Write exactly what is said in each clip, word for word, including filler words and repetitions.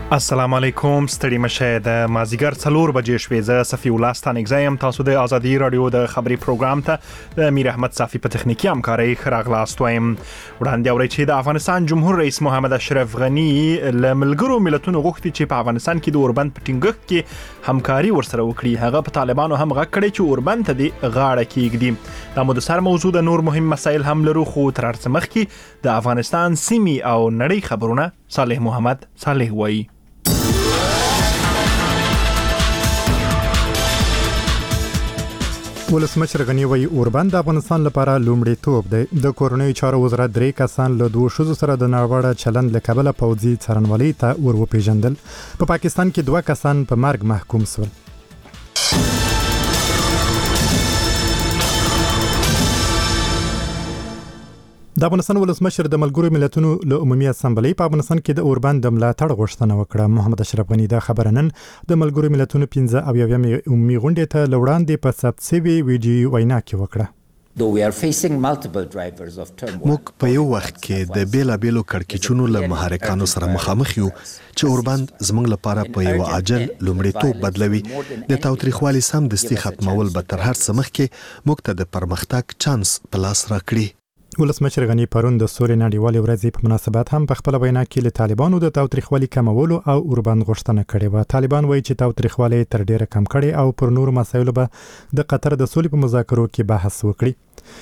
السلام علیکم ستړي مشه د مازیګر څلور بجې شوې زه صفی الله ستانګزایم تاسو د ازادي رادیو د خبري پروګرام ته د امیر احمد صافی په تخنیکی همکاري خراغلاست وایم وړاندې اوري چې د افغانستان جمهور رئیس محمد اشرف غنی له ملګرو ملتونو غوښتي چې په افغانستان کې د اوربند په ټینګښت کې همکاري ورسره وکړي. هغه په طالبانو هم غږ کړی چې اوربند ته د غاړه کېږدي. دا مو د سر موضوع د نور مهم مسایل هم لرو خو تر څه مخکې د افغانستان سیمې او نړۍ خبرونه صالح محمد صالح وایي. ولسمشر غنی وایي اوربند د افغانستان لپاره لومړیتوب دی. د کورنیو چارو وزارت درې کسان له دوه ښځو سره د ناوړه چلند له کبله پوځي څارنوالۍ ته ور وپېژندل. په پاکستان کې دوه کسان په مرګ محکوم شول. د افغانستان ولسمشر د ملګرو ملتونو له عمومي اسامبلې په افغانستان کې د اوربند د ملاتړ غوښتنه وکړه. محمد اشرف غنی دا خبره نن د ملګرو ملتونو پنځه اویاومې عمومي غونډې ته له وړاندې په ثبت شوې ویډیو وینا کې وکړه. موږ په یو وخت کې د بیلابیلو کړکېچونو له محرکانو سره مخامخ یو چې اوربند زموږ لپاره په یو عاجل لومړیتوب بدلوي. د تاوتریخوالي سمدستي ختمول به تر هر څه مخکې موږ ته د پرمختګ چانس په لاس راکړي. ولسمشر غنی پرون د سولې نړیوالې ورځې په مناسبت هم په خپل وینا کې له طالبانو د تاوتریخوالي کمولو او اوربند غوښتنه کړې و. طالبان وایي چې تاوتریخوالي تر ډیره کم کړي او پر نورو مسایلو به د قطر د سولې په مذاکرو کې بحث وکړي.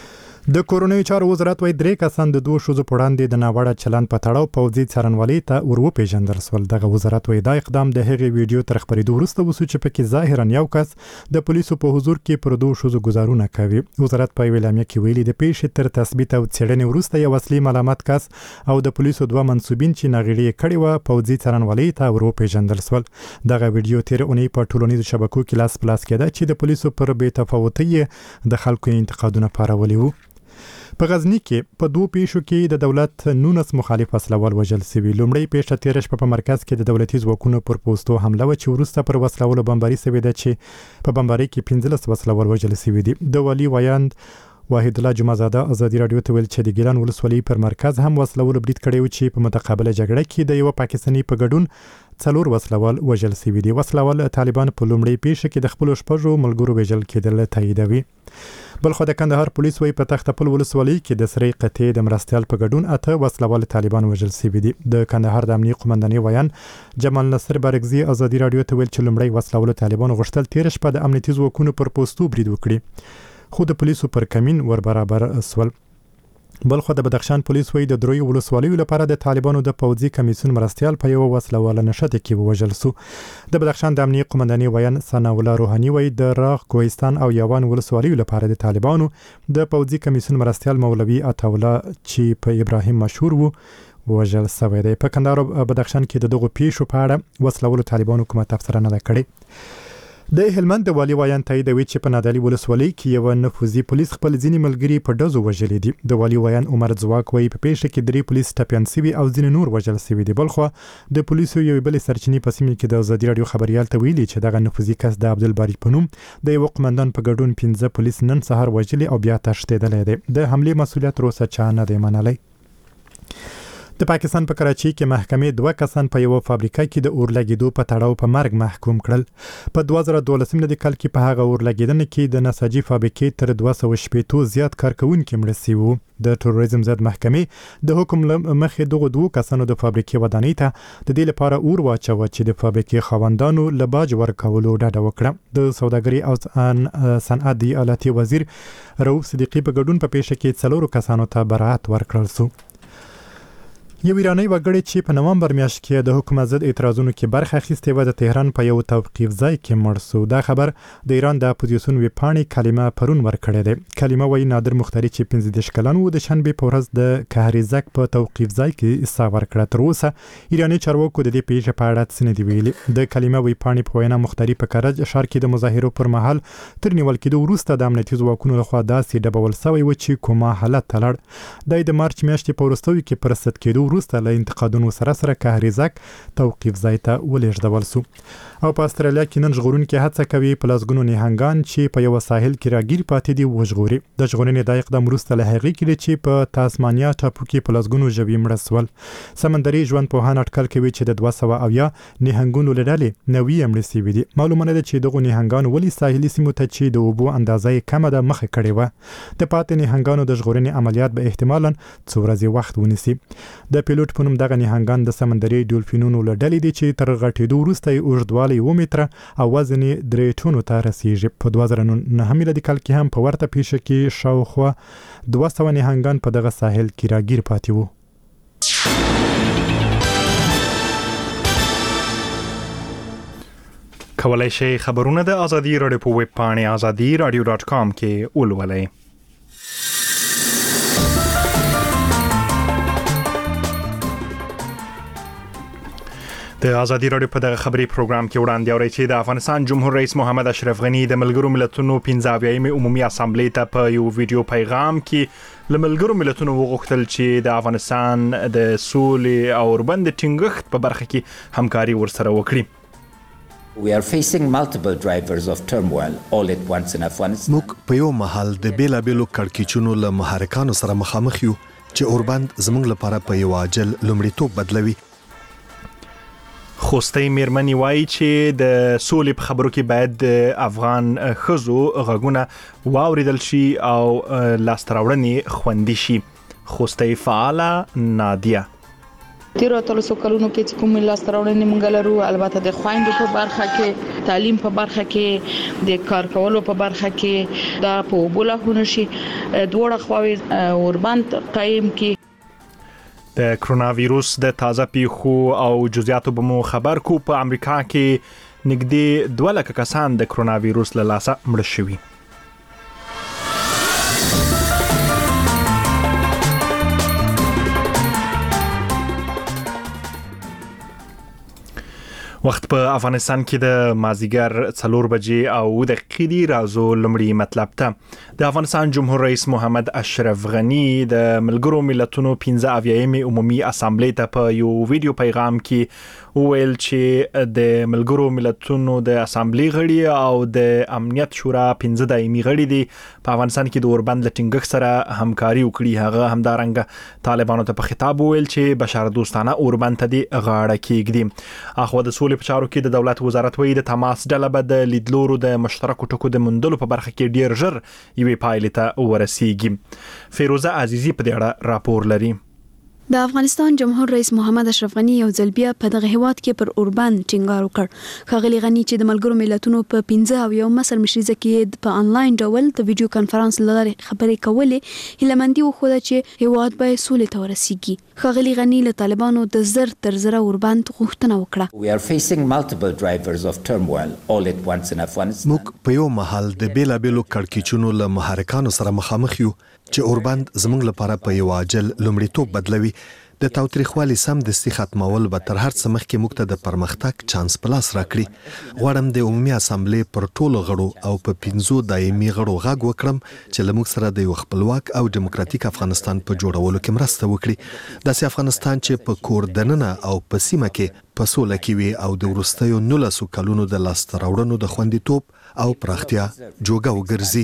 د کورنیو چارو وزارت وایي درې کسان د دوه ښځو په وړاندې د ناوړه چلند په تړاو پوځي څارنوالۍ ته ور وپېژندل شول. دغه وزارت وایي دا اقدام د هغې ویډیو تر خپرېدو وروسته وشو چې پکې ظاهرا یو کس د پولیسو په حضور کې پر دوه ښځو ګزارونه کوي. وزارت په یوه اعلامیه کې ویلي د پیښې تر تثبیت او څېړنې وروسته یو اصلي ملامت کس او د پولیسو دوه منصوبین چې ناغېړي یې کړې وه پوځي څارنوالۍ ته ور وپېژندل شول. دغه ویډیو تېره اونۍ په ټولنیزو شبکو کې لاس په لاس کېده چې د پولیسو پر بې تفاوتۍ د خلکو انتقادونه پارولي وو. په غزني کې په دوه پیښو کې د دولت نونس مخالف وسلوال وژل شوي. لومړی پیښه تېره شپه په مرکز کې د دولتي ځواکونو پر پوستو حمله وه چې وروسته پر وسلوالو بمباري شوې ده چې په بمبارۍ کې پنځلس وسلوال وژل شوي دي. د والي ویاند واحد الله جمعزاده ازادي رادیو ته ویل چې د ګیلان ولسوالۍ پر مرکز هم وسلوالو برید کړی و چې په متقابله جګړه کې د یوه پاکستاني په ګډون څلور وسلوال وژل شوي دي. وسلوال طالبان په لومړۍ پیښه کې د خپلو شپږو ملګرو وژل کېدل تاییدوي. بلخو د کندهار پولیس وایي په تخته پل ولسوالۍ کې د سرې قطعې د مرستیال په ګډون اته وسلوال طالبان وژل شوي دي. د کندهار د امنیې قومندانۍ ویان جمال نصر بارګزي ازادي رادیو ته ویل چې لومړی وسلوالو طالبانو غوښتل تېره شپه د امنیتي ځواکونو پر پوستو برید وکړي خو د پولیسو پر کمین ور برابر سول. بلخو د بدخشان پولیس وایي د دریو ولسوالیو لپاره د طالبانو د پوځي کمیسیون مرستیال په یوه وسلواله نښته کې ووژل شو. د بدخشان د امنیې قومندانۍ ویان ثنا الله روحاني وایي د راغ کوهستان او یوان ولسوالیو لپاره د طالبانو د پوځي کمیسیون مرستیال مولوي عطاالله چې په ابراهیم مشهور وو وژل شوی دی. په کندهار او بدخشان کې د دغو پیښو په اړه وسلوالو طالبانو کومه تبصره نه ده کړې. د هلمند د والي ویان تاییدوي چې په نادعلي ولسوالۍ کې یوه نفوذي پولیس خپل ځینې ملګري په ډزو وژلي دي. د والي ویان عمر ځواک وایي په پیښه کې درې پولیس ټپیان شوي او ځینې نور وژل شوي دي. بلخو د پولیسو یوې بلې سرچینې په سیمه کې د ازادي راډیو خبریال ته ویلي چې دغه نفوذي کس د عبدالباري په نوم د یوه قمندان په ګډون پنځه پولیس نن سهار وژلي او بیا تښتېدلی دی. د حملې مسؤلیت تر اوسه چا نه دی منلی. د پاکستان په کراچۍ کې محکمې دوه کسان په یوه فابریکه کې د اور لګېدو په تړاو په مرګ محکوم کړل. په دوه زره دولسم کال کې په هغه اور لګېدنه کې د نساجي فابریکې تر دوه سوه شپېتو زیات کارکوونکي مړه شوي وو. د تروریزم ضد محکمې د حکم له مخې دغو دوو کسانو د فابریکې ودانۍ ته د دې لپاره اور واچوه چې د فابریکې خاوندانو له باج ورکولو ډډه وکړه. د سوداګرۍ او صنعت د ایالتي وزیر رؤوف صدیقي په ګډون په پیښه کې څلورو کسانو ته براءت ورکړل شو. یو ایرانی وګړی چې په نوامبر میاشت کې د حکومت ضد اعتراضونو کې برخه اخیستې وه د تهران په یو توقیف ځای کې مړ شو. دا خبر د ایران د اپوزیسیون ویبپاڼې کلمه پرون ورکړی دی. کلمه وایي نادر مختري چې پنځه دېرش کلن و د شنبې په ورځ د کهریزک په توقیف ځای کې ساه ورکړه. تر اوسه ایراني چارواکو د دې پیښې په اړه څه نه دي ویلي. د کلمه ویبپاڼې په وینا مختري په کرج ښار کې د مظاهرو پر مهال تر نیول کېدو وروسته د امنیتي ځواکونو لخوا داسې ډبول شوی و چې کوما حالت ته لاړ. دا د مارچ میاشتې په وروستیو کې په رسد کېدو وروسته له انتقادونو سره سره کهریزک توقیف ځای ته ولېږدول سو. او په استرالیا کې نن ژغورونکي هڅه کوي په لسګونو نهنګان چې په یو ساحل کې راګیر پاتې دي وژغوري. د ژغورنې د اقدام وروسته له هغې کې چې په تاسمانیا ټاپو کې په لسګونو ژوي مړه سول. سمندري ژوندپوهان اټکل کوي چې د دوه سوه اویا نهنګونو له ډلې نوي یې مړه سوي دي. معلومه نه ده چې دغو نهنګانو ولې ساحلي سیمو ته چې د اوبو اندازه یې کمه ده مخه کړې وه. د پاتې نهنګانو د ژغورنې عملیات به احتمالاً څو ورځې وخت ونیسي. د پیلوټ په نوم دغه نهنګان د سمندري ډولفینونو له ډلې دي چې تر غټېدو وروسته یې اوږدوالی اوه متره او وزن یې درې ټنو ته رسیږي. په دوه زره نهه میلادي کال کې هم په ورته پیښه کې شاوخوا دوه سوه نهنګان په دغه ساحل کې راګیر پاتې وو. کولای شئ خبرونه د ازادي راډیو په ویب پاڼې ازادي راډیو ډاټ کام کې ولولئ. د ازادي راډیو په دغه خبري پروګرام کې وړاندې اورئ چې د افغانستان جمهور رئیس محمد اشرف غنی د ملګرو ملتونو پنځه اویایمې عمومي اسامبلې ته په یو ویډیو پیغام کې له ملګرو ملتونو وغوښتل چې د افغانستان د سولې او اوربند ټینګښت په برخه کې همکاري ورسره وکړي. We are facing multiple drivers of turmoil all at once in Afghanistan. موږ په یو مهال د بیلابېلو کړکېچونو له محرکانو سره مخامخ یو چې اوربند زموږ لپاره په یو عاجل لومړیتوب بدلوي. خوستي میرمنې وایي چې د سولې په خبرو کې باید د افغان ښځو غږونه واوریدل شي او لاسته راوړنې خوندي شي. خوستي فعاله نادیه تیرو اتلسو کلونو کې چې کوم لاسته راوړنې موږ لرو، البته د خویندو په برخه کې، تعلیم په برخه کې، د کار کولو په برخه کې دا په وبوله شي دوړه خواوي اوربند قائم کی. د کرونا ویروس د تازه پیښو او جزئیاتو به مو خبر کو. په امریکا کې نږدې دوه لکه کسان د کرونا ویروس له لاسه مړه شوي. وخت په افغانستان کې د مازیګر څلور بجې او دقیقې دی. راځو لومړی مطلب ته. د افغانستان جمهور رئیس محمد اشرف غنی د ملګرو ملتونو پنځه اویایمې عمومي اسامبلې ته په یو ویډیو پیغام کې وویل چې د ملګرو ملتونو د اسامبلې غړي او د امنیت شورا پنځه دایمي غړي دي په افغانستان کې د اوربند له ټینګښت سره همکاري وکړي. هغه همدارنګه طالبانو ته په خطاب وویل چې بشر دوستانه اوربند ته د غاړه کېږدي. اخو د سولې په چارو کې د دولت وزارت وایي د تماس ډله به د لیدلورو د مشترکو ټکو د موندلو په برخه کې ډیر ژر یوې پایلې ته ورسیږي. فیروزه عزیزی په دې اړه راپور لري. د افغانستان جمهور رئیس محمد اشرف غنی یو ځل بیا په دغه هیواد کې پر اوربند ټینګار وکړ. ښاغلي غنی چې د ملګرو ملتونو په پنځه اویا مصر مشرزه کې په انلاین ډول د ویډیو کانفرنس لارې خبرې کولې، هیلمندي وښوده چې هیواد به سولې ته ورسیږي. ښاغلي غنی له طالبانو د زر تر زره اوربند غوښتنه وکړه. We are facing multiple drivers of turmoil all at once in Afghanistan. موږ په یو مهال د بیلابېلو کړکېچونو له محرکانو سره مخامخ یو چې اوربند زموږ لپاره په یو عاجل لومړیتوب بدلوي. د تاوتریخوالي سمدستي ختمول به تر هر څه مخکې موږ ته د پرمختګ چانس په لاس راکړي. غواړم د عمومي اسامبلې پر ټولو غړو او په پنځو دایمي غړو غږ وکړم چې له موږ سره د یو خپلواک او دیموکراتیک افغانستان په جوړولو کې مرسته وکړي. داسې افغانستان چې په کور دننه او په سیمه کې په سوله کې وي او د وروستیو نولسو کلونو د لاسته راوړنو د خوندیتوب او پراختیا جوګه وګرځي.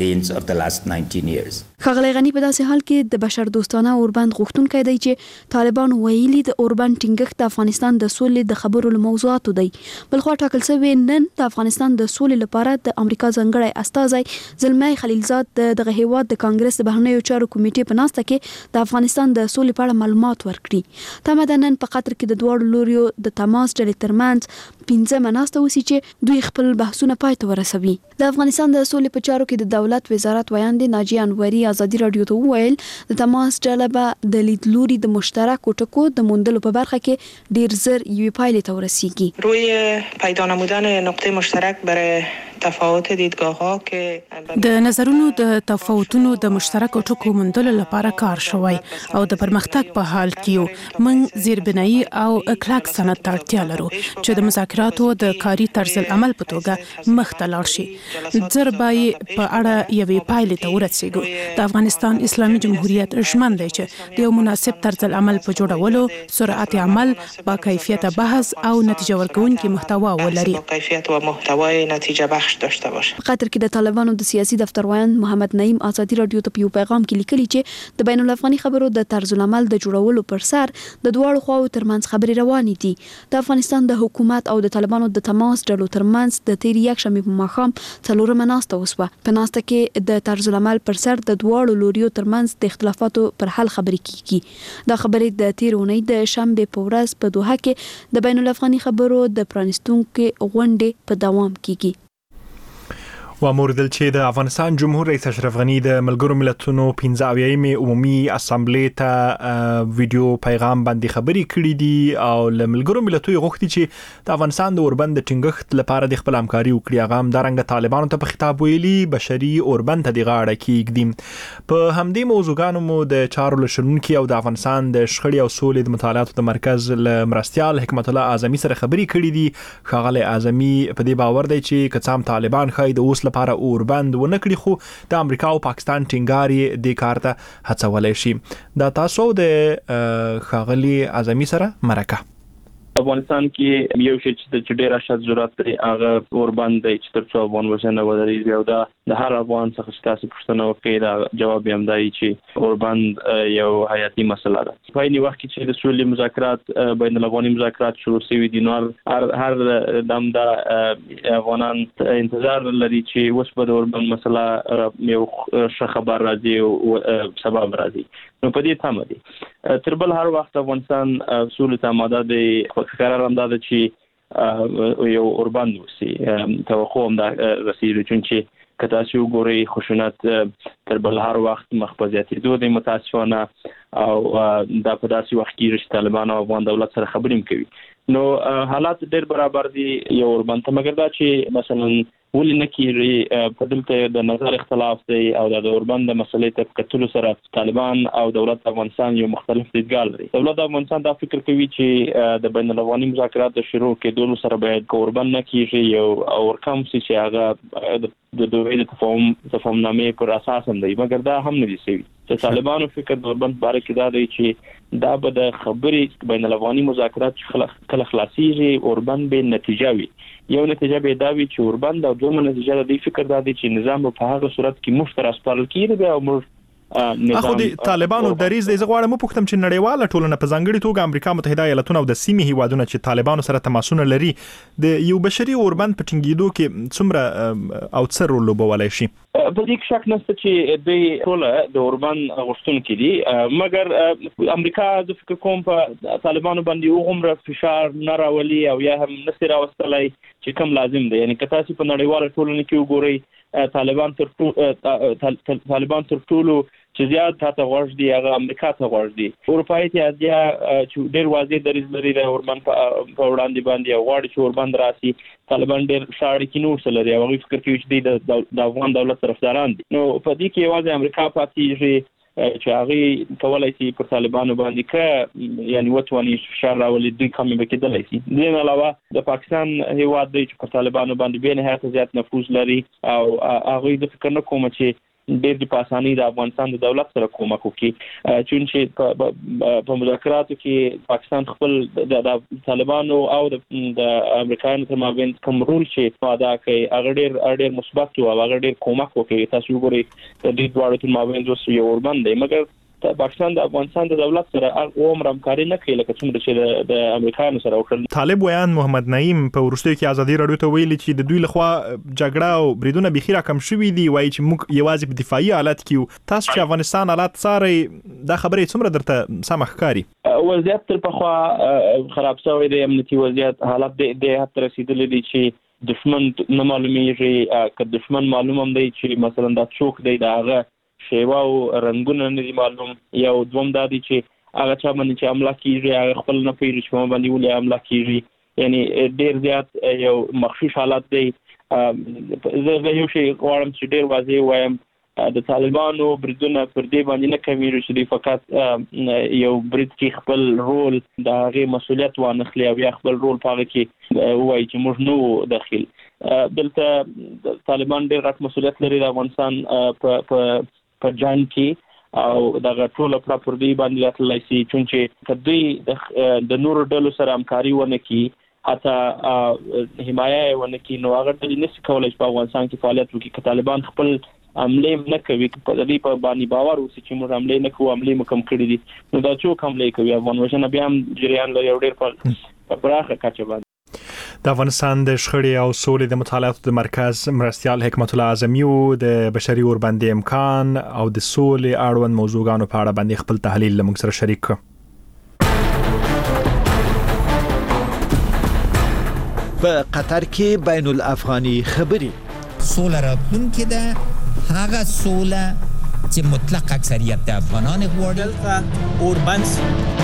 ښاغلی غنی په داسې حال کې د بشر دوستانه اوربند غوښتونکی دی چې طالبان ویلي د اوربند ټینګښت د افغانستان د سولې د خبرو له موضوعاتو دی. بلخوا ټاکل شوی نن د افغانستان د سولې لپاره د امریکا ځانګړی استازی زلمی خلیلزاد دغه هیواد د کانګرس د بهرنیو چارو کمیټې په ناسته کې د افغانستان د سولې په اړه معلومات ورکړي. تمه ده نن په قطر کې د دواړو لوریو د تماس ډلې ترمنځ پنځه مناسته وسی چې دوی خپل بحثونه پای ته ورسوي. د افغانستان د سولې په چارو کې د دولت وزارت ویاندې ناجیه انوري ازادي راډیو ته وویل د تماس ډله به د لیدلوري د مشترکو ټکو د موندلو په برخه کې ډیر زر یوې پایلې ته ورسیږي. روی پیدا نمودن نقطه مشترک برای متفاوت دیدگاه‌ها که د نظرونو د تفاوتونو د مشترک ټکو موندلو لپاره کار شوی او د پرمختګ په حال کې یو موږ زیربنایي او کلک سند ته اړتیا لرو چې د مذاکراتو د کاري طرز العمل په توګه مخ ته لاړ شي زر بای په اړه یوې پایلې ته ورسیږو د افغانستان اسلامي جمهوریت ژمن دی چې د یو مناسب طرز العمل په جوړولو سرعت عمل با کیفیت بحث او نتیجه ورکوونکې محتوا ولري کیفیت و محتوای نتیجه بخش داشته باشه. په قطر کې د طالبانو د سیاسي دفتر وایند محمد نعیم آزادي رادیو ته په پیغام کې لیکلي چې د بین الافغاني خبرو د طرز العمل د جوړولو پر سر د دواړو خواو ترمنځ خبرې روانې دي. د افغانستان د حکومت او د طالبانو د تماس ډلو ترمنځ د تیر یک شنبه په ماښام څلورمه ناسته وسوه. په ناسته کې د طرز العمل پر سر د دواړو لوریو ترمنځ د اختلافاتو پر حل خبرې کیږي. دا خبرې د تیر اونۍ د شنبه په ورځ په دوحه کې د بین الافغاني خبرو د پرانستونکو غونډې په دوام کیږي. و موردل چې د افغانستان جمهور رئیس اشرف غنی د ملګرو ملتونو پنځه اویایم عمومي اسامبلې ته ویډیو پیغام باندې خبرې کړې دي او له ملګرو ملتونو غوښتي چې د افغانستان د اوربند د ټینګښت لپاره د خپل همکاري وکړي. هغه هم د رنګ طالبانو ته په خطاب ویلي بشري اوربند ته د غاړه کېږدي. په همدې موضوعګانو مو د چارو لشرونکي او د افغانستان د شخړې او سولې د مطالعاتو د مرکز له مرستيال حکمت الله اعظمي سره خبرې کړې دي. ښاغلی اعظمي په دې باور دی چې کڅام طالبان خای د اوس لپاره اوربند ونه کړي خو د امریکا او پاکستان ټینګاري د کار ته هڅولای شي. دا تاسو د ښاغلی اعظمي سره مرکه افغانستان کې یو شی چې ډېر اشد ضرورت دی هغه اوربند دی چې تر څو افغان وژنه ودرېږي او دا د هر افغان څخه چې تاسو پوښتنه وکړئ دا جواب یې هم دی چې اوربند یو حیاتي مسله ده. په عین وخت کې چې د سولې مذاکرات بین الافغاني مذاکرات شروع شوي دي نو هر هر دم دا افغانان انتظار لري چې اوس به د اوربند مسله یو ښه خبر راځي او سبب راځي. نو په دې تمه دي تر بل هر وخت افغانستان سولې ته آماده دی. قرار هم دا چې یو اوربند وسی توقع هم دا رسیدي چې که تاسو وګورئ خشونت تر بل هر وخت مخبزیاتي دوی متاسفانه او دا په داسې وخت کې چې طالبان او افغان دولت سره خبرې کوي نو حالات ډېر برابر دي یو اوربند ته. مګر دا چې مثلا ولې نه کیږي په دلته د نظر اختلاف دی او د اوربند د مسلې ته کتلو سره طالبان او دولت افغانستان یو مختلف دیدګال لري. دولت افغانستان دا فکر کوي چې د بین الافغاني مذاکرات د شروع کېدو سره باید اوربند نه کیږي یو او کم چې هغه د دوی د تفاهم تفاهمنامې پر اساس هم دی. مګر دا هم نه دي سوي چې طالبانو فکر د اوربند باره کې دا دی چې دا به د خبرې بین الافغاني مذاکرات کله خلاصيږي اوربند به نتیجه وي. یو نتیجه به دا وي چې اوربند او دومره نتیجه د دې فکر دا دی چې نظام په هغه صورت کې مشترک سپارل کیږي او موږ اخو د طالبانو دریز د زغواړه مو پوښتم چې نړیواله ټولنه په ځانګړي توګه امریکا متحده ایالاتونه او د سیمې هیوادونو چې طالبانو سره تماسونه لري د یو بشري اوربند په ټینګېدو کې څومره او څه رول لوبولای شي. په دې کې شک نشته چې د ټول د اوربند غوښتونکو دي مګر امریکا د فکر کوم په طالبانو باندې وګمره فشار نه راولي او یا هم نسي راوستلای چې کم لازم دی. یعنی که تاسو په نړیواله ټولنه کې وګورئ طالبان تر طالبان تر ټولو چې زیات تاسو غوښ دي هغه امریکا ته غوښ دي. اروپایي اتحادیه چې ډېر واضح دریځ لري د اوربند په وړاندې باندې او غواړي چې اوربند راسي. طالبان ډېر شاړې کې نور څه لري او هغه فکر کوي چې د افغان دولت طرفداران دي. نو په دې کې یوازې امریکا پاتې چې هغه کولای شي پر طالبانو باندې که یعنی وټونی فشار راولي دوی کمی به کېدلی شي. دین علاوه د پاکستان هیواد دی چې پر طالبانو باندې به نهایت زیات نفوذ لري او هغه د فکر نه کوم چې ډېر د پاسانی د افغانستان د دولت سره کومک وکړي چې په مذاکراتو کې پاکستان خپل د طالبانو او د امریکایانو تر مابین کوم رول چې ادا کوي هغه ډېر ډېر مثبت او هغه ډېر کومک وکړي. تاسو وګورئ د دې دواړو تر مابین اوس یو اوربند دی مګر پاکستان د افغانستان د دولت سره هغه عمر همکاري نه کوي لکه څومره چې د امریکایانو سره وکړل. طالب ویان محمد نعیم په ورستیو کې ازادي رادیو ته ویلي چې د دوی لخوا جګړه او بریدونه بخیره کم شوي دي وایي چې موږ یوازې په دفاعي حالت کې تاسو چې افغانستان حالات ساري دا خبرې څومره درته سم ښکاري؟ وضعیت تر پخوا خراب شوی دی. امنیتي وضعیت حالت د حتی رسیدلی دی چې دشمن نه معلومیږي که دشمن معلوم هم دی چې مثلا دا څوک دی دا هغه شیوا او رنگونه نه دي معلوم. یو دوم دا دي چې هغه چا باندې چې حمله کیږي هغه خپل نه پیری چې باندې ولې حمله کیږي یعنی ډیر زیات یو مخشوش حالت دی. زه یو شی غواړم چې ډیر واضح وایم، د طالبانو بریدونه پر دې باندې نه کوي چې دوی فقط یو برید کې خپل رول د هغې مسؤلیت وانخلي او یا خپل رول په هغه کې ووایي چې موږ نه وو داخل. دلته طالبان ډېر غټ مسؤلیت لري د افغانستان په جنګ کې او دغه ټوله پړه پر دوی باندې راتللی سي، چونکې که دوی د نورو ډلو سره همکاري ونه کړي، حتی حمایه یې ونه کړي، نو هغه ډلې نشي کولی چې په افغانستان کې فعالیت وکړي. که طالبان خپل عملې نه کوي، په دې په باندې باور اوسي چې موږ عملې نه کوو، عملې مو کم کړي دي، نو دا څوک حملې کوي؟ افغان وژنه بیا هم جریان لري او ډېر په پراخه کچه باندې. د افغانستان د شخړې او سولې د مطالعاتو د مرکز مرستیال حکمت الله اعظمي د بشري اوربند امکان او د سولې اړوند موضوعګانو په اړه باندې خپل تحلیل له موږ سره شریک کړ. په قطر کې بین الافغاني خبرې سوله راتلونکې ده، هغه سوله چې مطلق اکثریت د افغانان غواړي. اوربند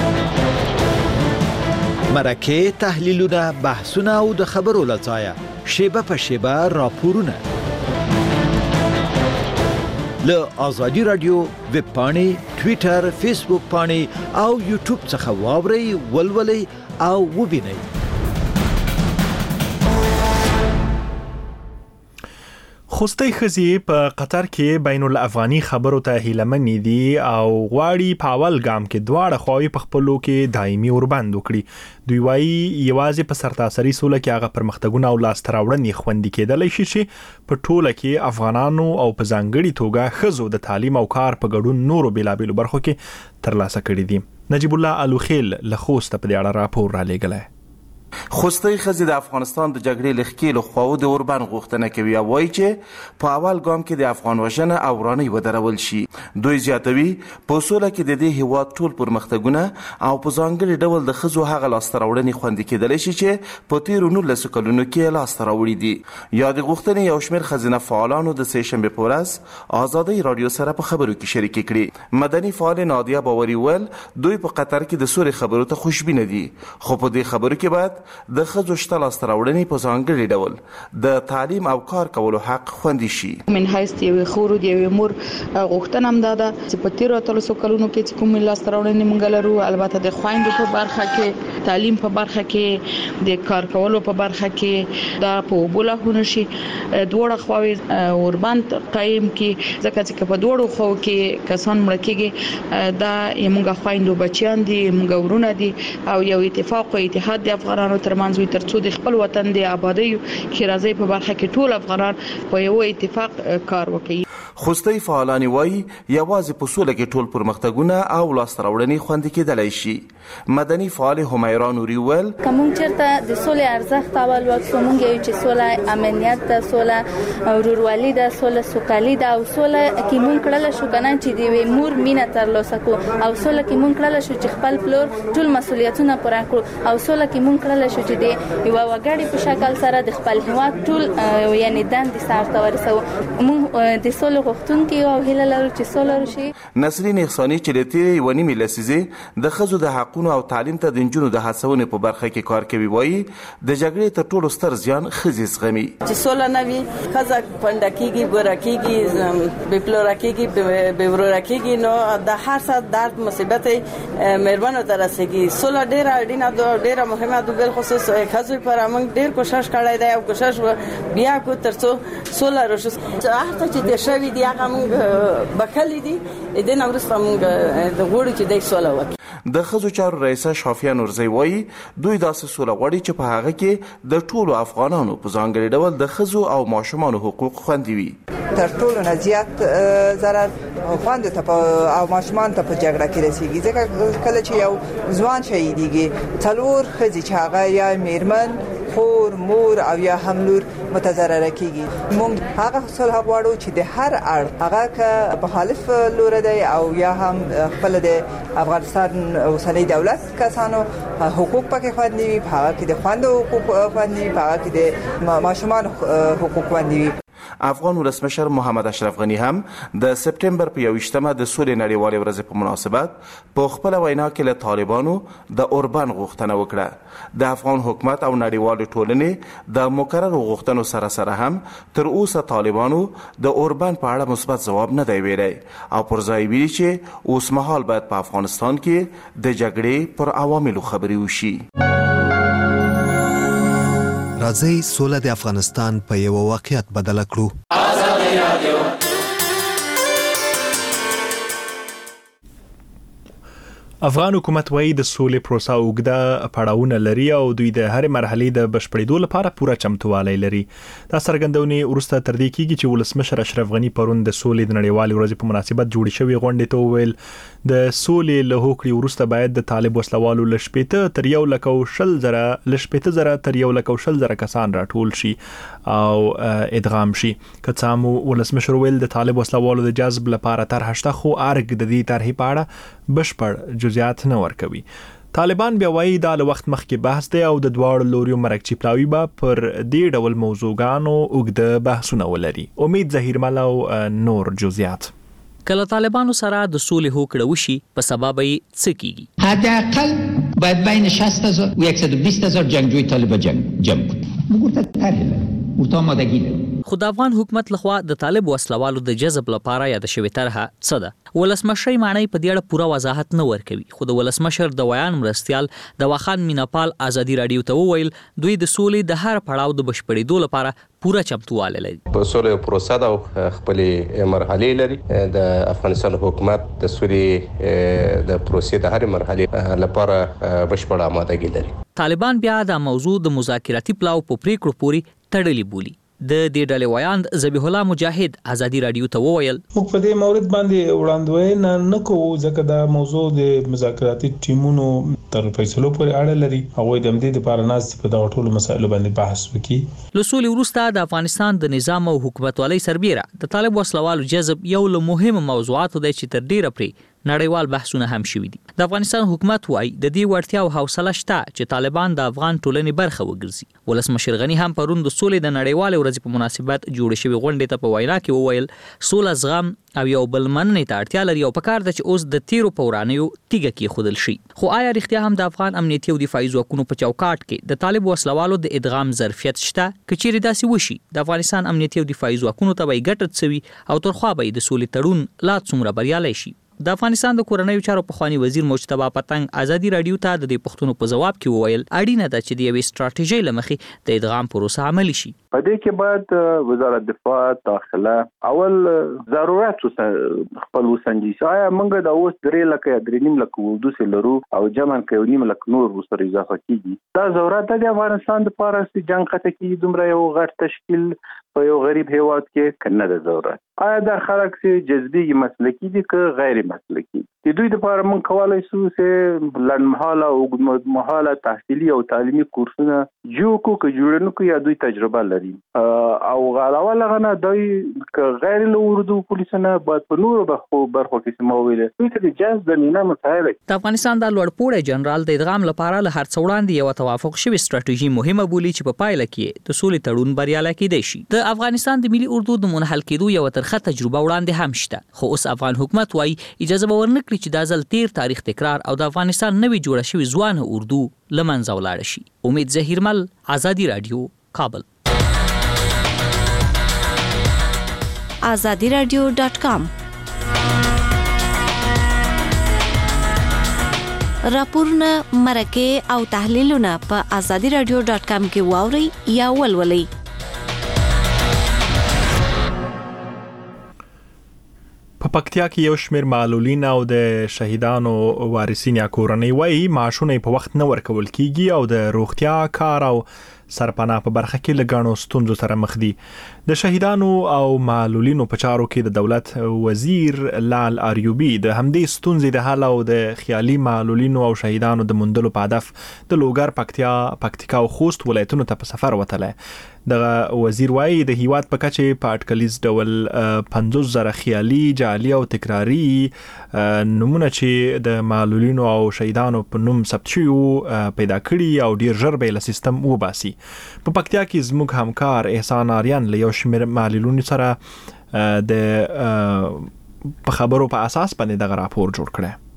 مرکه تحلیلونه، بحثونه او د خبرو لڅایه شیبه په شیبه راپورونه له آزادی رادیو ویب پاڼې، ټویټر، فیسبوک پاڼې او یوټیوب څخه واورئ، ولولئ او وبینئ. خوستي خزي په قطر کې بین الافغاني خبرو ته هیلمنې دي او غواړي په اول ګام کې دواړه خواوې په خپلو کې دایمي اوربند وکړي. دوی وایي یوازې په سرتاسري سوله کې هغه پرمختګونه او لاسته راوړنې خوندي کېدلی شي چې په ټوله کې افغانانو او په ځانګړي توګه ښځو د تعلیم او کار په ګډون نورو بېلابېلو برخو کې ترلاسه کړي دي. نجیب الله الوخیل له خوسته په دې اړه راپور رالیږلی. خوستي خزي د افغانستان د جګړې لخکېلو خواو د اوربند غوښتنه کوي او وایي چې په اول ګام کې د افغان وژنه او ورانۍ ودرول شي. دوی زیاتوي په سوله کې د دې هیواد ټول پرمختګونه او په ځانګړي ډول د ښځو هغه لاسته راوړنې خوندي کېدلی شي چې په تېرو نولسو کلونو کې لاسته راوړي دي. یا د غوښتنې یو شمېر ښځینه فعالانو د سې شنبې په ورځ ازادۍ راډیو سره په خبرو کې شریکې کړي. مدني فعال نادیه باوري ویل دوی په قطر کې د سولې خبرو ته خوشبینه دي، خو په دې خبرو کې باید د ښځو شته لاسته راوړنې په ځانګړي ډول د تعلیم او کار کولو حق خوندي شي. من حیث یوې خور د یوې مور غوښتنه هم دا ده چې په تیرو اتلسو کلونو کې چې کوم لاسته راوړنې موږ لرو، البته د خویندو په برخه کې، تعلیم په برخه کې، د کار کولو په برخه کې دا په وبوله شي دوړه خواوې اوربند قائم کې، ځکه چې په دوړو خو کې کسان مړ کېږي دا موږ خویندو بچیان دي، موږ ورونه دي او یو اتفاق او اتحاد د افغانانو ترمنځ ترڅو د خپل وطن د آبادی خیرازۍ په برخه کې ټول افغانان په یو اتفاق کار وکړي. خوستي فعالان وایي یوازې په سوله کې ټول پرمختګونه او لاسته راوړنې خوندي کېدلی شي. مدني فعال همیرا نوري ویل کوم چیرته د سولې ارزښت اول وکړو، موږ یو چې سوله امنیت ده، سوله ورورولي ده، سوله سوکالي ده او سوله کې مونږ کړل شو کنه چې د مور مینه ترلاسه کو او سوله کې مونږ کړل شو چې خپل پلور ټول مسولیتونه پوره کړو او سوله کې مونږ کړل شو چې د یو وګړي په شکل سره د خپل هیواد ټول یعنی دند سره ورسو. مونږ د سوله غوښتونکي او هیله لرو چې سوله وشي. نسرین احساني چې د تیرې ونی ملسیزه د ښځو د حقونو او تعلیم ته د نجونو د هڅونې په برخه کې کار کوي، وایي د جګړې تر ټولو ستر زیان ښځې زغمي. چې سوله نه وي ښځه پنډه کېږي، ګوره کېږي، بې پلوره کېږي، بې وروره کېږي، نو د هر څه درد مصیبت مېرمنو ته رسېږي. سوله ډېره اړینه ده، ډېره مهمه ده، بالخصوص ښځو پر موږ ډېر کوشش کړی دی او کوشش بیا کو ترڅو سوله راشي. هر څه چې د شوي دي هغه موږ بخښلي دي، د نه وروسته موږ غواړو چې د سوله وکړي. د ښځو چارو رئیسه شافیه نورزی وایي دوی داسې سوله غواړي چې په هغه کې د ټولو افغانانو په ځانګړي ډول د ښځو او ماشومانو حقوق خوندي وي. تر ټولو نه زیات ضرر خویندو ته او ماشومان ته په جګړه کې رسیږي، ځکه کله چې یو ځوان شهیدېږي څلور ښځې چې هغه یا میرمن، خور، مور او یا هم لور متضرره کیږي. موږ هغه صلح غواړو چې د هر اړخ هغه که مخالف لور دی او یا هم خپل د افغانستان اوسنی دولت کسانو حقوق پکې خوندي وي، په هغه کې د خویندو حقوق خوندي وي، په هغه کې د ماشومان حقوق خوندي وي. افغان ولسمشر محمد اشرف غنی هم د سپتمبر په یوویشتمه د سولې نړیوالې ورځې په مناسبت په خپل وینا کې له طالبانو د اوربان غوښتنه وکړه. د افغان حکومت او نړیوالې ټولنې د مکررو غوښتنو سره سره هم تر اوسه طالبانو د اوربان په اړه مثبت ځواب نه دی ویلی او پر ځای ویلي چې اوس مهال باید په افغانستان کې د جګړې پر عواملو خبرې وشي. راځئ سوله د افغانستان په یو واقعیت بدل کړو. ازادي رادیو. افغان حکومت وايي د سولې پروسه اوږده پړاوونه لري او دوی د هرې مرحلې د بشپړېدو لپاره پوره چمتووالی لري. دا څرګندونې وروسته تر دې کېږي چې ولسمشر اشرف غني پرون د سولې د نړیوالې ورځې په مناسبت جوړې شوې غونډې ته وویل د سولې له هوکړې وروسته باید د طالب وسلوالو له شپېته تر یو لک او شل زره له شپېته زره تر یو لک او شل زره کسان راټول شي او ادغام شي. که څه هم ولسمشر ویل د طالب وسلوالو د جذب لپاره طرحه شته خو ارګ د دې طرحې په اړه بشپړ جزئیات نه ورکوي. طالبان بیا وایي دا له وخت مخکې بحث دی او د دواړو لوریو مرکچی پلاوي به پر دې ډول موضوعګانو اوږده بحثونه ولري. امید ظهیرمل او نور جزئیات. کله طالبانو سره د سولې هوکړه وشي په سبب یې څه کیږي؟ حداقل باید بین شصت هزار و صد و بیست هزار جنگجوی طالب جنگ جمع کنیم. مگورتا تره ورته آمادگی لري. خو د افغان حکومت لخوا د طالب وسلوالو د جذب لپاره یاد شوې طرحه څه ده؟ ولسمشر معنی په دې اړه پوره وضاحت نه ورکوي. خو د ولسمشر د ویان مرستیال د واخان میناپال ازادي رادیو ته وویل دوی د سولې د هر پړاو د بشپړېدو لپاره پوره چمتواله لري. په سولې پروسه د خپلې مرحلې لري. د افغانستان حکومت د سولې د پروسې د هر مرحلې لپاره بشپړه آمادګي لري. طالبان بیا د موضوع د مذاکراتي پلاو په پریکړو پورې تړلې بولي. د دې ډلې ویاند ذبیح الله مجاهد ازادي رادیو ته وویل موږ په دې مورد باندې وړاندوینه نه کوو ځکه دا موضوع د مذاکراتي ټیمونو تر فیصلو پورې اړه لري. هغوی د دې لپاره ناست په دغه ټولو مسایلو باندې بحث وکړي. له سولې وروسته د افغانستان د نظام او حکومتوالۍ سربیره د طالب وسلوالو جذب یو له مهمو موضوعاتو دی چې تر ډیره پرې نړیوال بحثونه هم شوي دي. د افغانستان حکومت وايي د دې وړتیا او حوصله شته چې طالبان د افغان ټولنې برخه وګرځي. ولسمشر غني هم پرون د سولې د نړیوالې ورځې په مناسبت جوړې شوې غونډې ته په وینا کې وویل سوله زغم او یو بل مننې ته اړتیا لري او پکار ده چې اوس د تیرو په ورانیو تیږه کېښودل شي. خو آیا رښتیا هم د افغان امنیتي او دفاعي ځواکونو په چوکاټ کې د طالب وسلوالو د ادغام ظرفیت شته؟ که چیرې داسې وشي د افغانستان امنیتي او دفاعي ځواکونو ته به یې ګټه څه وي او ترخوا به یې د سولې تړون لا څومره بریالی شي؟ د افغانستان د کورنیو چارو پخوانی وزیر مجتبی پتنګ ازادي رادیو ته د دې پوښتنو په جواب کې وویل اړینه ده چې د یوې ستراتیژۍ له مخې د ادغام پروسه عملي شي. په دې کې باید وزارت دفاع داخله اول ضرورت خپل وسنجي. آیا موږ د اوس درې لکه یا درې نیم لکه اردو سره لرو او جمع کې یو نیم لکه نور ورسره اضافه کیږي. دا ضرورت د افغانستان لپاره چې جنگ خطه کې دومره یو غټ تشکیل په یو غریب هیواد کې کنه ده ضرورت. آیا دا خلک چې جذبي مسلکي دي که غیر مسلکي؟ د دوی لپاره موږ کولای شو چې لنډمهاله او اوږدمهاله تحصیلي او تعلیمي کورسونه جوړ کړو که جوړ نه کړو یا دوی تجربه لري او علاوه له هغه نه دوی که غیر له اردو پولیسونه باید په نورو برخو برخو کې څه وویل دوی ته د جذب زمینه مسایل. د افغانستان د لوړپوړی جنرال د ادغام لپاره له هر څه وړاندې یو توافق شوی ستراتیژي مهمه بولي چې په پایله کې د سولې تړون بریالی کېدی شي. د افغانستان د ملي اردو د منحل کېدو یو ترخه تجربه وړاندې هم شته. خو اوس افغان حکومت وايي اجازه به ورنکړي چې دا ځل تیر تاریخ تکرار او د افغانستان نوې جوړه شوې ځوانه اردو له منځه ولاړه شي. امید ظهیرمل ازادي رادیو کابل. azadi radio dot com راپورونه مرکه او تحلیلونه په azadi radio dot com کې واوري یا ولولئ. په پکتیا کې یو شمېر معلولین او د شهیدانو وارثین یا کورنۍ وایي معاشونه په وخت نه ورکول کیږي او د روغتیا کار او سرپناه په برخه کې له ګڼو ستونزو سره مخ دي. د شهیدانو او معلولینو په چارو کې د دولت وزیر لال آریوبي د همدې ستونزې د حل او د خیالي معلولینو او شهیدانو د موندلو په هدف د لوګر، پکتیا، پکتیکا او خوست ولایتونو ته په سفر وتلی. د وزیر وایي د هیواد په کچه په اټکلیز ډول پنځوس زره خیالي، جعلي او تکراري نمونه چې د معلولینو او شهیدانو په نوم ثبت شوي پیدا کړي او ډیر ژر به له سیستم وباسي. په پکتیا کې زموږ همکار احسان آریان له یو شمېر معلولینو سره د په خبرو په اساس باندې دغه راپور جوړ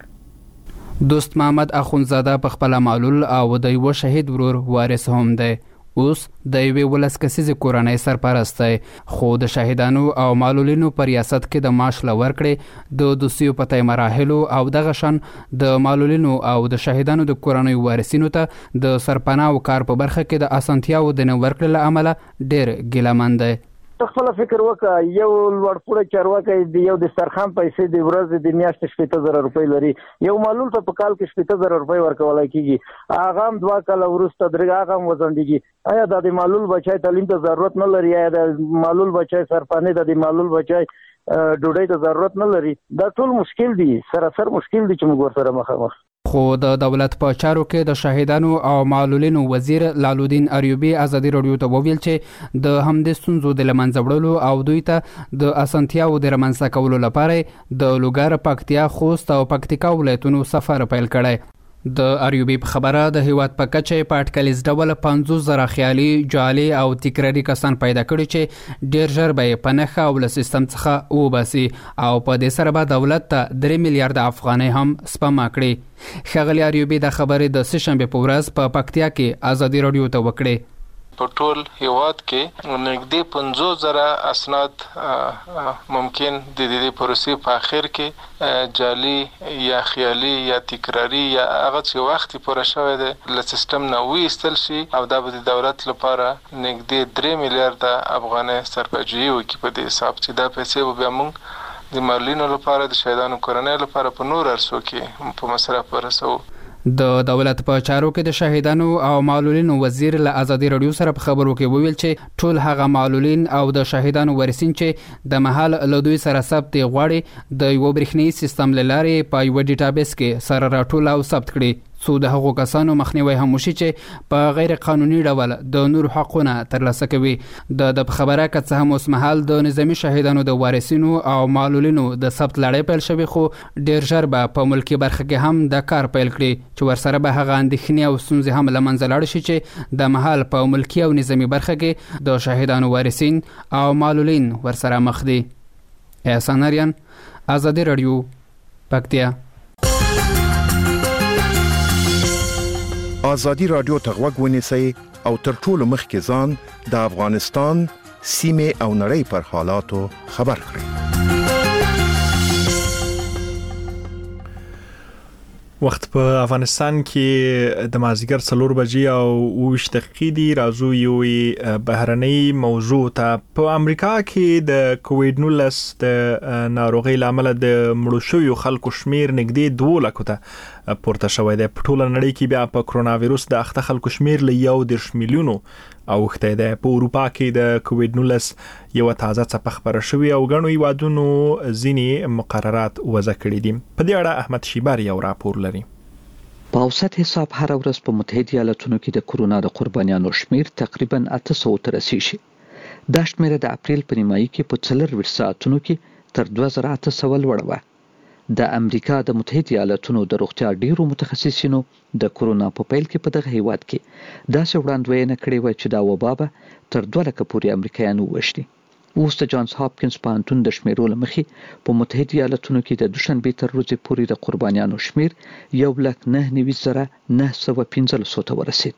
کړی. دوست محمد اخونزاده په خپل معلول او د یو شهید ورور وارث هم دی. اوس د یوې ولس کسیزې کورنۍ سرپرست دی، خو د شهیدانو او معلولینو په ریاست کې د معاش له ورکړې د دوسیو په تای مراحلو او دغه شان د معلولینو او د شهیدانو د کورنۍ وارثینو ته د سرپناه او کار په برخه کې د اسانتیاو د نه ورکړې له امله ډېر ګیلهمن دی. خپل فکر وکړه، یو لوړپوړی چارواکی دی، یو د سترخان پیسې د ورځې د میاشتې شپېته زره روپۍ لري، یو معلول ته په کال کې شپېته زره روپۍ ورکولی کېږي، هغه هم دوه کاله وروسته درې هغه هم وځنډېږي. آیا دا د معلول بچی تعلیم ته ضرورت نه لري؟ آیا د معلول بچی سرپانې ته د معلول بچی ډوډۍ ته ضرورت نه لري؟ دا ټول مشکل دي، سراسر مشکل دي چې موږ ورسره مخامخ. خو د دولت په چارو کې د شهیدانو او معلولینو وزیر لالودین اریوبی ازادي رادیو ته وویل چې د همدې ستونزو د له منځه وړلو او دوی ته د اسانتیاو د رامنځته کولو لپاره د لوګر، پکتیا، خوست او پکتیکا ولایتونو سفر پیل کړی. د اریوبی په خبره د هیواد په کچه په اټکلیز ډول پنځوس زره خیالي، جعلي او تکراري کسان پیدا کړي چې ډیر ژر به په نښه او له سیستم څخه وباسي او په دې سره به دولت ته درې میلیارډ افغانۍ هم سپما کړي. ښاغلي اریوبی د خبرې د سهشنبې په ورځ په پکتیا کې ازادي رادیو ته وکړي. په ټول هیواد کې نږدې پنځوس زره اسناد ممکن د دې پروسې په اخر کې جعلي یا خیالي یا تکراری یا هغه چې وخت پوره شوی دی له سیستم نه وایستل شي او دا به د دولت لپاره نږدې درې میلیارډ افغانۍ سرپرجویي وکړي په دې حساب چې دا پیسې به بیا موږ د معلولینو لپاره، د شهیدانو کورنۍ لپاره په نور ارسو کې په مصرف ورسوو. د دولت په چارو کې د شهیدانو او معلولینو وزیر له ازادي رادیو سره په خبرو کې وویل چې ټول هغه معلولین او د شهیدانو وارثین چې د محل له دوی سره ثبت غواړي د یو برېښنیز سیستم له لارې په یو ډیټابیس کې سره راټول او ثبت کړي، څو د هغو کسانو مخنیوي هم وشي چې په غیر قانوني ډول د نور حقونه ترلاسه کوي. د د خبره که څه هم اوس مهال د نظامی شهیدانو د وارثینو او معلولینو د ثبت لړۍ پیل شوی، خو ډیر ژر به په ملکی برخه کې هم د کار پیل کړي چې ورسره به هغه اندېښنې او ستونزې هم له منځه لاړ شي چې د مهال په ملکی او نظامی برخه کې د شهیدانو وارثین او معلولین ورسره مخ دي. احسان آریان، ازادي رادیو، پکتیا. ازادي رادیو ته غوږ ونیسئ او تر ټولو مخکې ځان د افغانستان سیمې او نړۍ پر حالاتو خبر کړئ. وخت په افغانستان کې د مازیګر څلور بجې او اووه دقیقې دي. راځو یوې بهرنۍ موضوع ته. په امریکا کې د کووډ نولس د ناروغۍ لامل د مړو شویو خلکو شمیر نږدې دوه لکو ته پورته شوی دی. په ټوله نړۍ کې بیا په کرونا وایروس د اخته خلکو شمیر له یو دېرش میلیونو اوښتی دی. په اروپا کې د کووډ نولس یو تازه څپه خبره شوې او ګڼو هیوادونو ځینې مقررات وضع کړي دي. په دې اړه احمد شیبار یو راپور لري. په اوسط حساب هر ورځ په متحده ایالاتونو کې د کرونا د قربانیانو شمیر تقریبا اته سوه ته رسیږي. دا شمیر د اپریل په نیمایي کې په څلور ساعتونو کې تر دوه زره اته سوه لوړه وه. د امریکا د متحده ایالاتونو د روغتیا ډیرو متخصصینو د کرونا په پیل کې په دغه هیواد کې داسې وړاندوینه کړې وه چې دا وبا به تر دوه لکه پورې امریکایان ووژني. اوس د جانز هاپکینز پوهنتون د شمیرو له مخې په متحده ایالاتونو کې د دوشنبې تر ورځې پورې د قربانیانو شمیر یو لک نهه نوي زره نهه سوه پنځلس ته ورسید.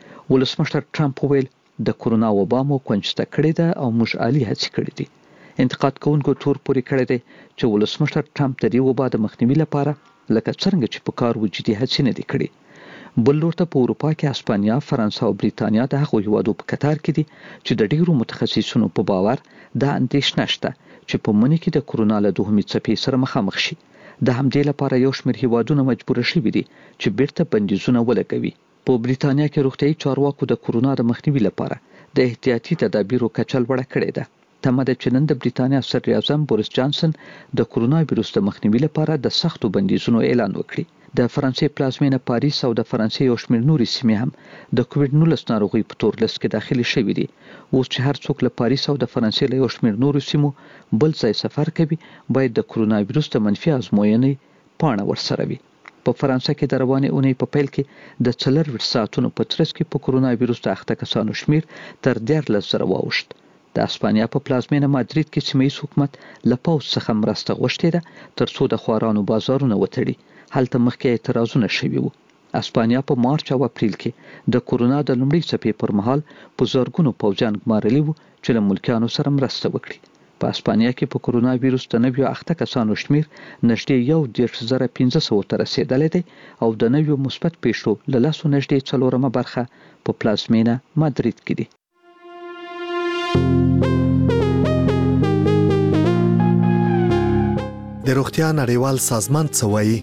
ولسمشر ټرمپ وویل د کرونا وبا مو کنجسته کړې ده او موږ عالي هڅې کړې دي. انتقاد کوونکو تور پورې کړی دی چې ولسمشر ټرمپ د دې وبا د مخنیوي لپاره لکه څرنګه چې په کار و جدي هڅې نه دي کړې. بل لور ته په اروپا کې اسپانیا، فرانسه او بریتانیا د هغو هیوادو په کتار کې دي چې د ډیرو متخصصینو په باور دا اندېښنه شته چې په مني کې د کرونا له دوهمې څپې سره مخامخ شي. د همدې لپاره یو شمېر هیوادونه مجبور شوي دي چې بیرته بندیزونه ولګوي. په بریتانیا کې روغتیايي چارواکو د کرونا د مخنیوي لپاره د احتیاطي تدابیرو کچه لوړه کړې ده. تمه ده چې نن د بریتانیا صدر اعظم بوریس جانسن د کرونا وایروس د مخنیوي لپاره د سختو بندیزونو اعلان وکړي. د فرانسې پلازمینه پاریس او د فرانسې یو شمېر نورې سیمې هم د کووډ نولس ناروغۍ په تور لیست کې داخلي شوي دي. اوس چې هر څوک له پاریس او د فرانسې له یو شمېر نورو سیمو بل ځای سفر کوي باید د کرونا وایروس د منفي ازموینې پاڼه ورسره وي. په فرانسه کې د روانې اونۍ په پیل کې د څلور ساعتونو په ترڅ کې په کورونا وایروس د اخته کسانو شمیر تر دیارلس زره واوښت. د اسپانیا په پلازمینه مادرید کې سیمه ییز حکومت له پوځ څخه مرسته غوښتې ده تر څو د خوارانو بازارونه وتړي. هلته مخکې اعتراضونه شوي وو. اسپانیا په مارچ او اپریل کې د کورونا د لومړۍ څپې پر مهال په زرګونو پوځیان ګمارلي وو چې له ملکیانو سره مرسته وکړي. په اسپانیا کې په کورونا وایروس د نویو اخته کسانو شمیر نږدې یو دېرش زره پنځه سوه ته رسېدلی دی او د نویو مثبت پیښو له لسو نږدې څلورمه برخه په پلازمینه مادرید کې دي. د روغتیا نړیوال سازمان څه وایي؟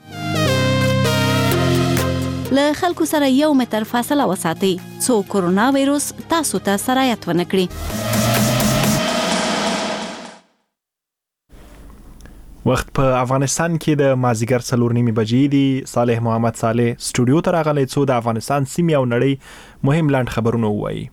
له خلکو سره یو متر فاصله وساتئ څو کورونا وایروس تاسو ته سرایت ونه کړي. وخت په افغانستان کې د مازیګر څلور نیمې بجې دي. صالح محمد صالح سټوډیو ته راغلی څو د افغانستان سیمې او نړۍ مهم لاند خبرونه ووایي.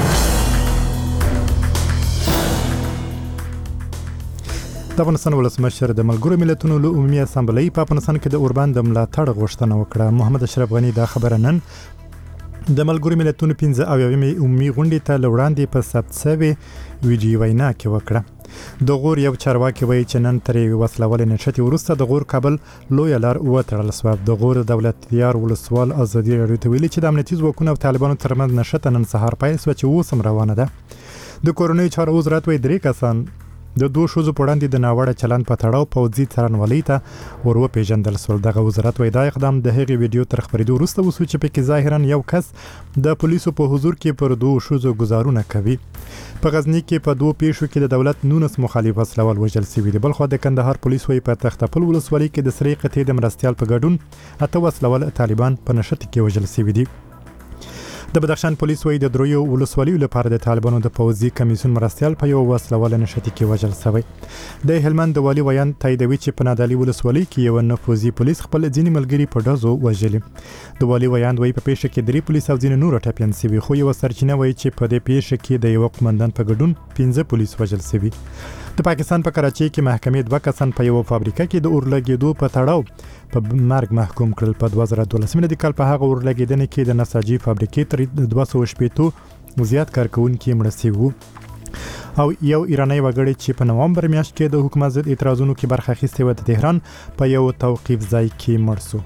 د افغانستان ولسمشر د ملګرو ملتونو له عمومي اسامبلۍ په افغانستان کې د اوربند د ملاتړ غوښتنه وکړه. محمد اشرف غني دا خبره نن د ملګرو ملتونو پنځه اویاومې عمومي غونډې ته له وړاندې په ثبت شوې ویډیو وینا کې وکړه. د غور یو چارواکي وایي چې نن تر یوې وسلوالې نښتې وروسته د غور کابل لویه لار وتړل سوه. د غور دولتیار ولسوال ازادي راډیو ته ویلي چې د امنیتي ځواکونو او طالبانو ترمنځ نښته نن سهار پیل سوه چې اوس هم روانه ده. د کورنیو چارو وزارت وایي درې کسان د دوه ښځو په وړاندې د ناوړه چلند په تړاو پوځي څارنوالۍ ته ور وپېژندل سول. دغه وزارت وایي دا اقدام د هغې ویډیو تر خپرېدو وروسته وسو چې پکې ظاهرا یو کس د پولیسو په حضور کې پر دوه ښځو ګزارونه کوي. په غزني کې په دوه پیښو کې د دولت نولس مخالف وسلوال وژل شوي دي. بلخوا د کندهار پولیس وایي په تختپل ولسوالۍ کې د سرې قطعې د مرستیال په ګډون اته وسلوال طالبان په نښتې کې وژل شوي دي. د بدخشان پولیس وایي د دریو ولسوالیو لپاره د طالبانو د پوځي کمیسیون مرستیال په یو وسلواله نښتې کې وژل شوی. د هلمند د والي ویان تاییدوي چې په نادعلي ولسوالۍ کې یو نفوذي پولیس خپل ځینې ملګري په ډزو وژلي. د والي ویان وایي په پیښه کې درې پولیس او ځینې نور ټپیان شوي، خو یوه سرچینه وایي چې په دې پیښه کې د یوه قومندان په ګډون پنځه پولیس وژل شوي. د پاکستان په کراچۍ کې محکمې دوه کسان په یوه فابریکه کې د اورلګېدو په تړاو په مرګ محکوم کړل. په دوه زره دولسم میلادي کال په هغه اورلګېدنې کې د نساجي فابریکې تر دوه سوه شپېتو زیات کارکوونکي مړه شوي وو او یو ایرانی وګړی چې په نوامبر میاشت کې د حکومت ضد اعتراضونو کې برخه اخیستې وه د تهران په یو توقیف ځای کې مړ شو.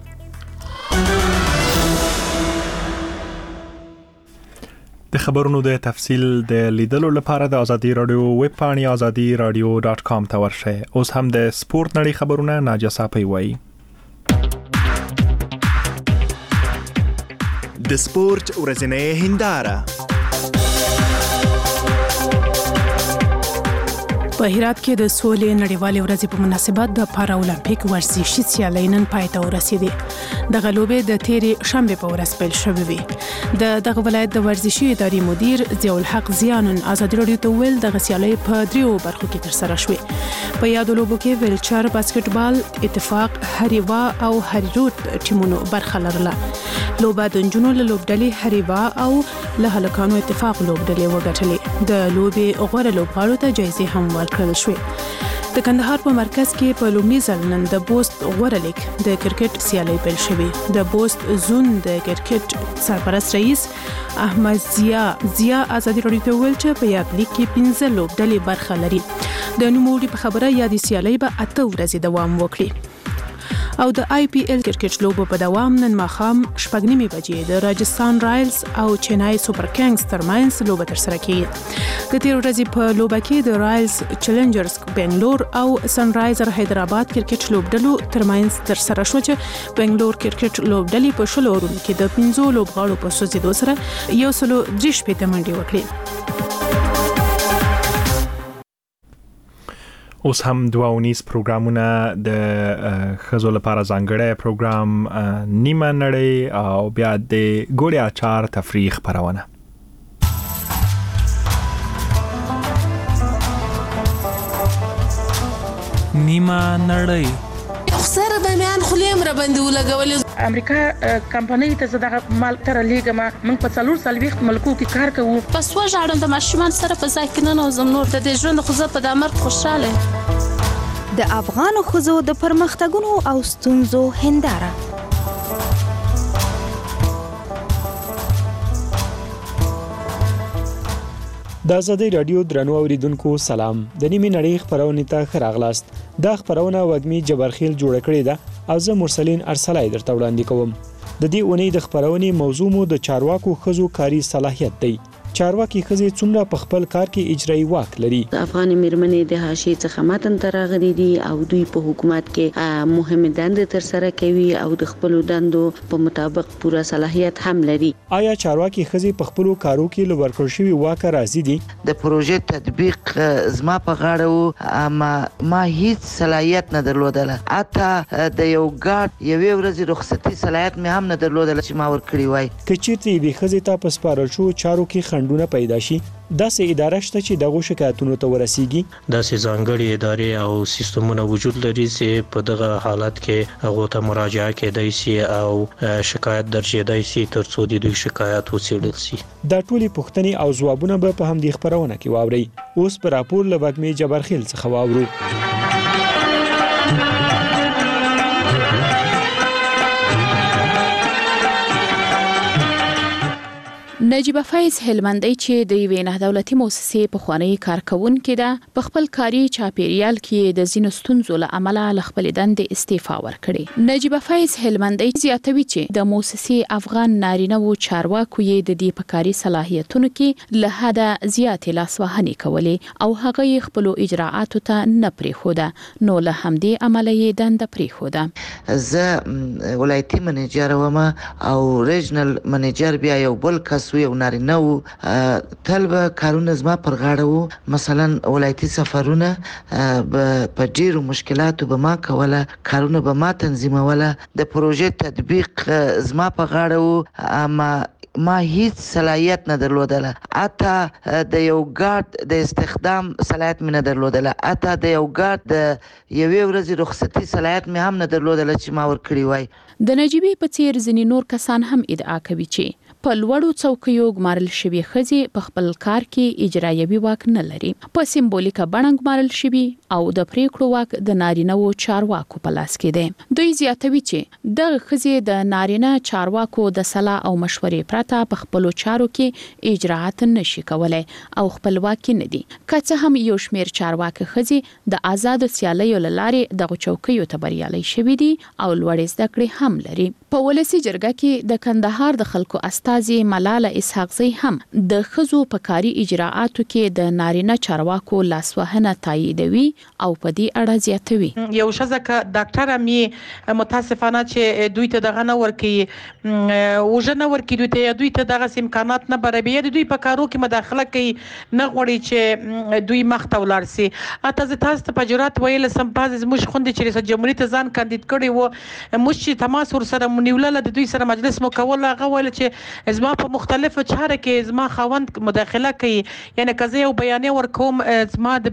د خبرونو د تفصیل د لیدلو لپاره د ازادي رادیو ویب پاڼې ازادي رادیو ډاټ کام ته ورشئ. اوس هم د سپورت نړۍ خبرونه ناجیه صافی وایي. د سپورت ورځنۍ هنداره. په هرات کې د سولې نړیوالې ورځې په مناسبت د پارا اولمپیک ورزشي سیالۍ نن پای ته ورسېدې. دغه لوبې د تېرې شنبې په ورځ پیل شوې وې. د دغه ولایت د ورزشي ادارې مدیر ضیاء الحق ضیاء نن ازادي راډیو ته وویل دغه سیالۍ په دریو برخو کې ترسره شوې. په یادو لوبو کې ویلچر، باسکټبال، اتفاق، هریوا او هریروت ټیمونو برخه لرله. لوبه د نجونو له لوبډلې هریوا او له هلکانو اتفاق لوبډلې وګټلې. د لوبې غوره لوبغاړو ته جایزې هم ورکړل شوې. د کندهار په مرکز کې په لومړي ځل نن د بوست غوره لیګ د کرکټ سیالۍ پیل شوې. د بوست زون د کرکټ سرپرست رئیس احمد ضیا ضیا ازادي راډیو ته وویل چې په یاد لیګ کې پنځه لوبډلې برخه لري. د نوموړي په خبره یادې سیالۍ به اته ورځې دوام وکړي. او د آی پی ایل کرکټ لوبو په دوام نن ماښام شپږ نیمې بجې د راجستان رایلز او چنای سوپر کینګز ترمنځ لوبه ترسره کیږي. د تیر ورځې په لوبه کې د رایلز چیلنجرز بنگلور او سنرایزر حیدرآباد کرکټ لوبډلو ترمنځ ترسره شو چې بنگلور کرکټ لوبډلې په شلو اورونو کې د پنځو لوبغاړو په سوځېدو سره یو سلو درې شپېته منډې وکړې. اوس هم دوه ونیز پروګرامونه د ښځو لپاره ځانګړی پروګرام نیمه نړۍ او بیا د ګوړې اچار تفریح خپرونه. نیمه نړۍ سره به میان خلیم را باندې ولګولې. امریکا کمپنۍ ته زه دغه مال تر لیږم. موږ په څلور څلوېښت ملکو کې کار کوو. پس وژاړم د ماشومان سره په ځای کې ننوځم. نور د دې ژوند خو زه په دا مرګ خوشحاله. د افغانو ښځو د پرمختګونو او ستونزو هنداره د ازادي رادیو درنو اوریدونکو سلام. د نیمه نړۍ خبرونه ته خراغلاست. د خبرونه وګمی جبرخیل جوړ کړی ده او زه مرسلین ارسلای درته وړاندې کوم. د دې اونۍ د خبرونه موضوع مو د چارواکو خزو کاری صلاحیت دی. چارواکي خزي څومره په خپل کار کې اجرایي واک لري. افغان میرمنې د حاشیې څخه متن ترغلي دي او دوی په حکومت کې مهمه دندې تر سره کوي او د خپل دندو په مطابق پوره صلاحیت هم لري. آیا چارواکي خزي په خپل کارو کې لور کړ شوی واک راځي دي؟ د پروژې تطبیق زما په غاړه و اما ما هیڅ صلاحیت نه درلودله. اته د یو ګارد یوې ورځې رخصتي صلاحیت مې هم نه درلودله چې ما ورکړی وای. کچېرته د خزي ته په سپارل شو چارو کې خندونه پیدا شي داسې اداره شته چې دغه شکایتونو ته ورسیږي. داسې ځانګړي ادارې او سیستمونه وجود لري چې په دغه حالت کې هغه ته مراجعه کېدای شي او شکایت درجیدای شي ترڅو د دوی شکایت وڅېړل شي. دا ټولې پوښتنې او ځوابونه به په همدې خبرونه کې واوري. اوس پر راپور لوګمې جبرخیل څخه واورو. نجیبه فایز هلمندی چې د یوې نه دولتي مؤسسې په خوانی کارکونکو ده په خپل کاري چاپیریال کې د زینو ستونزو له امله ل خپل دندې استعفا ورکړي. نجیبه فایز هلمندی زیاتوي چې د مؤسسې افغان نارینه و چارواکو یې د دې په کاري صلاحیتونو کې له حده زیات لاسوهنې کولې او هغه یې خپل اجراءاتو ته نه پریښوده نو له همدې عمله یې دنده پریښوده. زه ولایتي منیجر وم او ریجنل منیجر بیا یو بل کس یو نارینه و تل به کارونه زما پر غاړه وو. مثلا ولایتي سفرونه په ډیرو مشکلاتو به ما کوله، کارونه به ما تنظیموله. د پروژې تطبیق زما په غاړه وو اما ما هیڅ صلاحیت نه درلودله. اته د یو ګارد د استخدام صلاحیت مې نه درلودله. اته د یو ګارد د یوې ورځې رخصتي صلاحیت مې هم نه درلودله چې ما ورکړی وای. د نجیبې په څیر ځینې نور کسان هم ادعا کوي چې په لوړو څوکیو ګمارل شوی خزي په خپل کار کې اجرایوي واک نه لري. په سیمبولیکه بڼه ګمارل شوی او د پریکړو واک د نارینه و چارواکو په لاس کې دی. دوی زیاتوي چې د خزي د نارینه چارواکو د صلاح او مشورې پرته په خپل چارو کې اجراءات نشي کولای او خپلواکي نه دي. که څه هم یو شمیر چارواکي خزي د آزاد سیالیو لارې د چوکیو ته بریالي شوی دي او لوړ زده کړې هم لري. په ولسی جرګه کې د کندهار د خلکو استازي ملاله اسحاق زی هم د خزو په کاري اجراءاتو کې د نارینه چارواکو لاسوهنه تاییدوي او په دې اړه زیاتوي. یو شزکه ډاکټر می متاسفانه چې دوی ته دغه نه ورکی وژنه ورکی دوی ته دوی ته دغه امکانات نه برابرې دوی په کارو کې مداخله کوي نه غوړي چې دوی مخته ولاړ سي. اته تاسو ته پجرات ویل سم پاز زموږ خوندې چې رئیس جمهوریت ځان کاندید کړي وو موږ چې تماس ور سره مونیولله د دوی سره مجلس مو کول هغه ویل چې زما په مختلفو چارو کې زما خاوند مداخله کوي. یعنی کزه یو بیانیه ورکوم زما د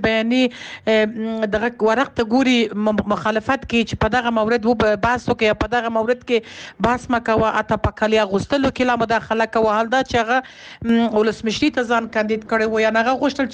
بیانیه دغه ورق ته ګوري مخالفت کوي چې په دغه مورد و بحث وکړي په دغه مورد کې بحث مکوه اته پکالیا غوستلو کې لا مداخله کوه. حال دا چې هغه ولسمشري ته ځان کاندید کړي و یا هغه غوښتل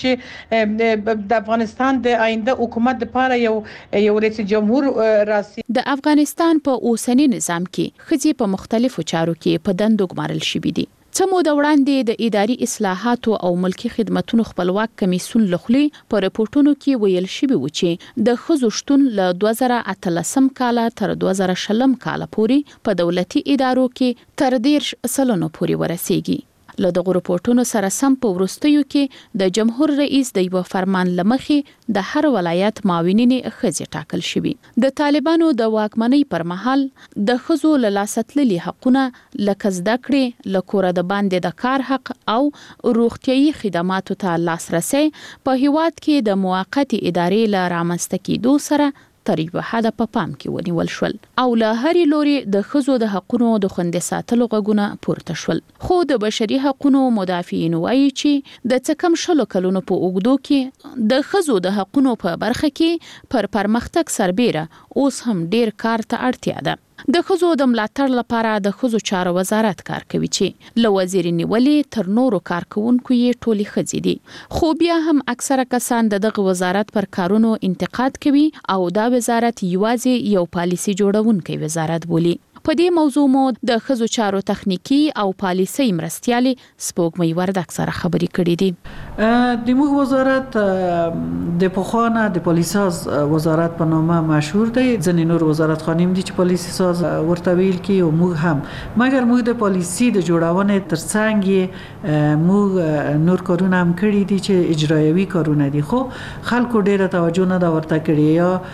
چې د افغانستان د آینده حکومت لپاره یو یو رئیس جمهور راسي. د افغانستان په اوسنی نظام کې خزي په مختلفو چارو کې په دندو ګمارل شوی دي. څه موده وړاندې د اداري اصلاحاتو او ملکی خدماتو خپلواک کمیسیون لخوا په رپورټونو کې ویل شوی و چې د خزو شتون له دوه زره اتلسم کال تر دوه زره شلم کال پورې په دولتي ادارو کې تر ډیر سلنو پورې ورسیږي. له دغه رپورټونو سره سم په ورستیو کې د جمهور رئیس د یو فرمان لمخې د هر ولایت معاونینې خزي ټاکل شوی. د طالبانو د واکمنۍ پر مهال د خزو له لاستللي حقونه لکه زده کړې لکوره د باندې د کار حق او روغتيایي خدماتو ته لاسرسي په هیواد کې د موقتی ادارې له رامنځته کېدو سره تر یو حده په پام کې ونیول شول او له هرې لوري د خزو د حقونو د خوندې ساتلو غږونه پورته شول. خو د بشري حقونو مدافعین وایي چې د څه کم شلو کلونو په اوږدو کې د خزو د حقونو په برخه کې پر پرمختګ سربېره اوس هم ډیر کار ته اړتیا ده. د خزو د ملاتړ لپاره د خزو چارو وزارت کار کوي چې له وزیر نیولې تر نورو کارکونکو یې ټولي خزي دي. خو بیا هم اکثره کسان دغه وزارت پر کارونو انتقاد کوي او دا وزارت یوازې یو پالیسي جوړونکي وزارت بولي. په دې موضوع مو د ښځو چارو تخنیکی او پالیسي مرستيالي سپوږمۍ وردک سره خبرې کړې دي. د موږ وزارت د پخوانه د پالیساز وزارت په نامه مشهور دی. ځینې نور وزارت خانیم دي چې پالیسي ساز ورته ویل کی او موږ هم، مګر موږ د پالیسي د جوړونې ترڅنګ موږ نور کارونه هم کړی دي چې اجرایوي کارونه دي، خو خلکو ډیره توجه نه دا ورته کړی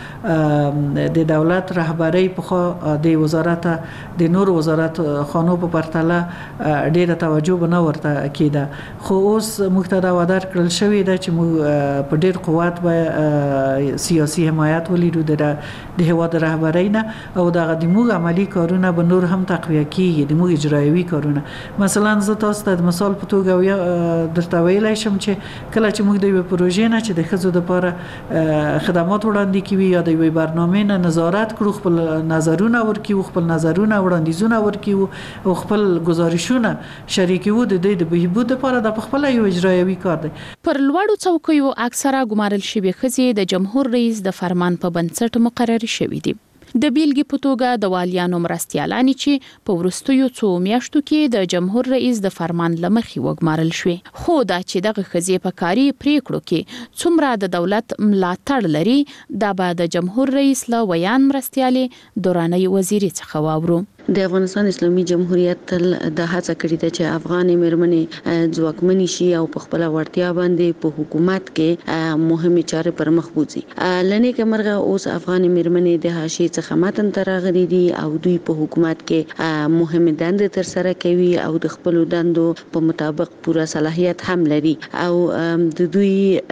یا د دولت رهبری په د وزارت د نور وزارت خانو په پرتله ډیره توجه بنه ورته کیده. خو اوس موږ ته دا وادار کړل شوی دا چې موږ په ډیر قوت به سیاسي حمایت ولیدو د د هواد رهبری نه، او دا د موږ عملی کارونه به نور هم تقویه کیږي، د موږ اجرایوي کارونه. مثلا زه تاسو ته مثال په توګه درته ویلای شم چې کله چې موږ د یو پروژې نه چې د ښځو لپاره خدمات وړاندې کوي یا د یو برنامه نه نظارت کړو، خپل نظرونه ورکیو، خپل نظرونه وړاندیزونه ورکیو او خپل گزارشونه شریکو د دې د بهبود لپاره د خپل یو اجرایوي کار دی. پر لوړو څوکیو اکثره ګمارل شوی ښځې د جمهور رئیس د فرمان په بنسټ مقرر شوې دي. د بیلګې په توګه د والیانو مرستيالانی چې په ورستیو څو میاشتو کې د جمهور رئیس د فرمان لمخې وګمارل شوې، خو دا چې دغه ښځې په کاري پریکړو کې څومره د دولت ملاتړ لري دا به د جمهور رئیس له ویان مرستيالي دوراني وزیري څخه واورو. د افغانستان اسلامي جمهوریت تل د هڅه کړې ده چې افغاني مېرمنې ځواکمنې شي او په خپل وړتیا باندې په حکومت کې مهمه چارې پر مخ بوځي. لنې کمرغه اوس افغاني مېرمنې د حاشیې څخه متن ترغلي دي او دوی په حکومت کې مهمه دندې تر سره کوي او د خپل دندو په مطابق پوره صلاحیت هم لري او د دوی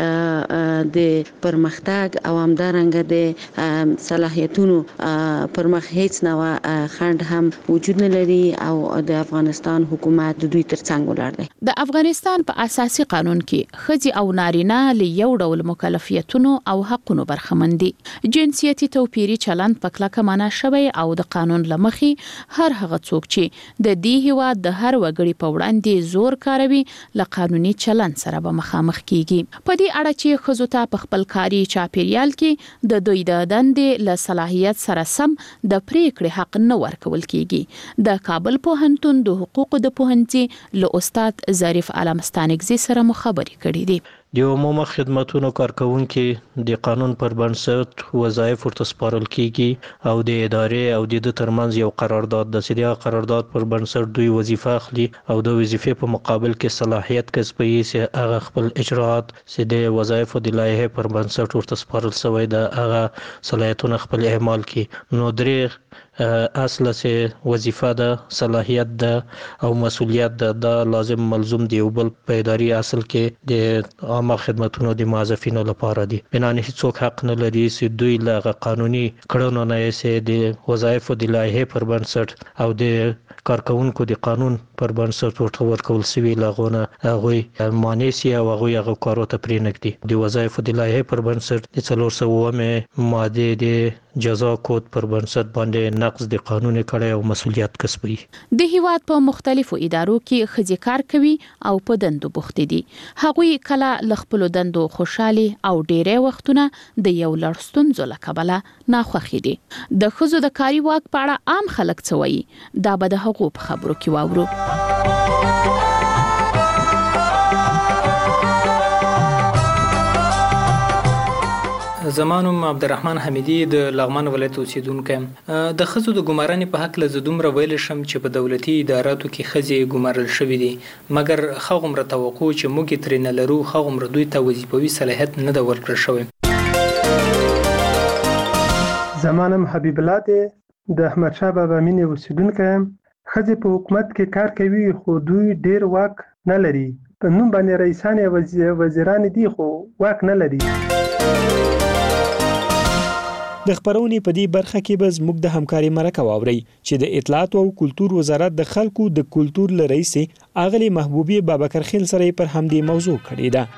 د پرمختګ او همدارنګه د صلاحیتونو پر مخ هیڅ نه خنډ هم وجود نه لري او د افغانستان حکومت د دوی ترڅنګ ولاړ دی. د افغانستان په اساسي قانون کې ښځې او نارینه له یو ډول مکلفیتونو او حقونو برخمن دي. جنسیتي توپیري چلند په کلکه معنا شوی او د قانون لمخې هر هغه څوک چې د دې هیواد د هر وګړي په وړاندې زور کاروي له قانوني چلند سره به مخامخ کیږي. په دې اړه چې ښځو ته په خپل کاري چاپیریال کې د دوی د دندې له صلاحیت سره سم د پریکړې حق نه ورکول کیږي. د کابل پوهنتون د حقوقو د پوهنځي له استاد ظریف علامستانګزي سره مخابري کړې دي. د عمومي خدماتو کارکونکو د قانون پر بنسټ وظایف ورته سپارل کیږي او د ادارې او د ترمنځ یو قرارداد د سړي قرارداد پر بنسټ دوی وظیفه اخلي او د وظیفې په مقابل کې صلاحیت کسبي چې هغه خپل اجراءات چې د وظایف د لایحه پر بنسټ ورته سپارل شوی د هغه صلاحیتونه خپل اعمال کوي. نو درې اصله چې وظیفه ده، صلاحیت ده او مسؤلیت ده، دا لازم ملزوم دی او بل په اداري اصل کې د عامه خدماتو د موظفینو لپاره دي. بنانه هیڅوک حق نه لري چې دوی له قانوني کړنو نه یې د وظایفو د لایحه پر بنسټ او د کارکونکو د قانون پر بنسټ ورته ورکول شوی لغونه هغه معنی سي او هغه هغه کارو ته پرې نګدي. د وظایفو د لایحه پر بنسټ د څلور سوه ماده د جزا کود پر بنسټ باندې نقض د قانوني کړه او مسؤلیت کسبي. د هیواد په مختلفو ادارو کې ښځې کار کوي او په دندو بوخت دي. هغوی کله ل خپل دندو خوشحالي او ډېرې وختونه د یو لړ ستونزو له کبله ناخوښي دي. د ښځو د کاري واک په اړه عام خلک څه وایي دا به د هغو په خبرو کې واورو. زمانوم عبدالرحمن حمیدی د لغمان ولایت اوسیدونکی. د ښځو د ګمارنې په حق له دومره ویل شم چې په دولتي اداراتو کې ښځې ګمارل شوې دي، مګر هغومره توقع چې موږ یې ترې نه لرو هغومره دوی ته وظیفوي صلاحیت نه ده ورکړل شوی. زمانم حبیب الله دی، د احمدشاه بابا مینې اوسیدونکی یم. ښځې په حکومت کې کار کوي خو دوی ډیر واک نه لري. په نوم باندې رئیسان وزیران دي خو واک نه لري. د خبرونې په دې برخه کې به زموږ د همکاري مرکه واوري چې د اطلاعات او کلتور وزارت د خلکو د کلتور لرئیس اغلی محبوبي بابکر خیل سره پر همدې موضوع کړی ده.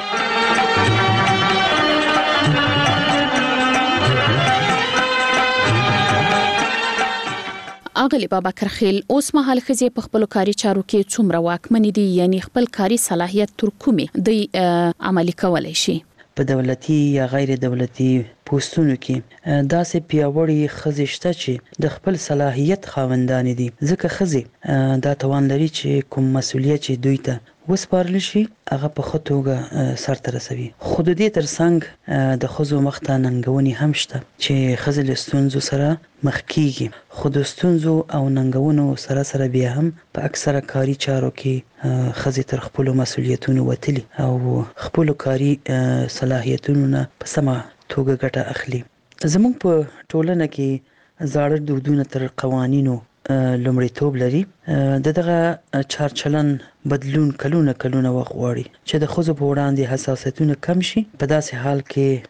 اغلی بابکر خیل اوس مهال ښځې په خپل کاري چارو کې څومره واکمن دي، یعنی خپل کاري صلاحیت تر کومه د عملي کولای شي؟ په دولتي یا غیر دولتي پوسټونو کې داسې پیاوړي ښځې شته چې د خپل صلاحیت خاوندانې دي، ځکه ښځې دا توان لري چې کوم مسؤلیت چې دوی ته وسپارل شي هغه په ښه توګه سرته رسوي. خو د دې ترڅنګ د ښځو مخ ته ننګونې هم شته چې ښځې له ستونزو سره مخ کیږي، خو د ستونزو او ننګونو سره سره بیا هم په اکثره کاري چارو کې ښځې تر خپلو مسؤلیتونو وتلي او خپلو کاري صلاحیتونو نه په سمه توګه ګټه اخلي. زموږ په ټولنه کې زاړه دودونه تر قوانینو لومړیتوب لري. د دغه چارچلن بدلون کلونه کلونه وخت غواړي چې د ښځو په وړاندې حساسیتونه کم شي. په داسې حال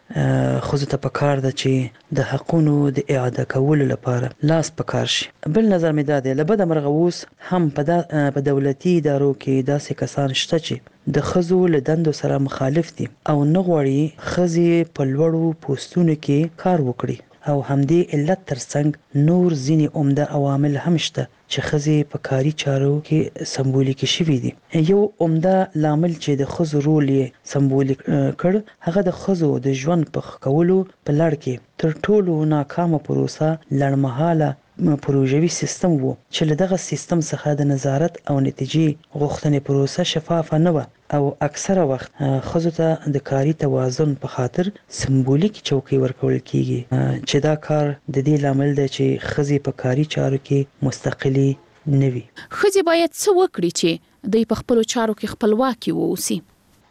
کې ښځو ته پکار ده چې د حقونو د اعاده کولو لپاره لاس پکار شي. بل نظر مې دا دی، له بده مرغه اوس هم په دولتي ادارو کې داسې کسان شته چې د ښځو له دندو سره مخالف دي او نه غواړي ښځې په لوړو پوسټونو کې کار وکړي. او همدې علت ترڅنګ نور ځینې عمده عوامل هم شته چې ښځې په کاري چارو کې سمبولیکې شوي دي. یو عمده لامل چې د ښځو رول یې سمبولیک کړ هغه د ښځو د ژوند په ښه کولو په لړ کې تر ټولو ناکامه پروسه لړمحاله پروژوي سیستم وو چې له دغه سیستم څخه د نظارت او نتیجې غوښتنې پروسه شفافه نه وه او اکثره وخت ښځو ته د کاري توازن په خاطر سمبولیک چوکۍ ورکول کیږي چې دا کار د دې لامل دی چې ښځې په کاري چارو کې مستقلي نه وي. ښځې باید څه وکړي چې دوی په خپلو چارو کې خپلواکي واوسي؟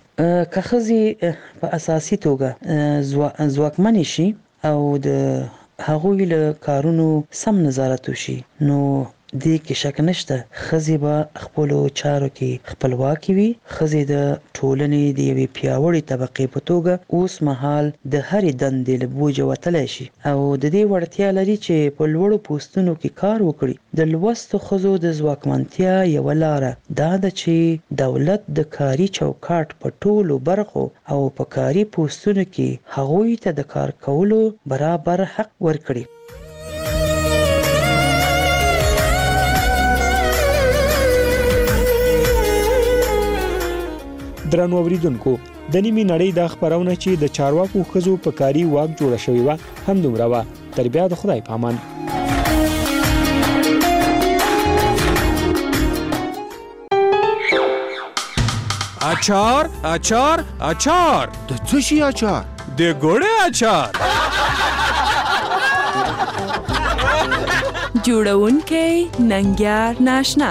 که ښځې په اساسي توګه ځواکمنې شي او د هغوی له کارونو سم نظارت وشي نو دې کې شک نشته ښځې به خپلو چارو کې خپلواکي وي. ښځې د ټولنې د یوې پیاوړې طبقې په توګه اوس مهال د هرې دندې له بوجه وتلی شي او د دې وړتیا لري چې په لوړو پوسټونو کې کار وکړي. د لوستو ښځو د ځواکمنتیا یوه لاره دا ده چې دولت د کاري چوکاټ په ټولو برخو او په کاري پوسټونو کې هغوی ته د کار کولو برابر حق ورکړي. درنو اوریدونکو، د نیمې نړۍ د خبرونه چې د چارواکو ښځو په کاري واک جوړه شوې وه هم دومره وه. تر بیا د خدای په امان. اچار اچار اچار د څه شي اچار؟ د ګوړې اچار. جوړونکی ننګیار ناشنا.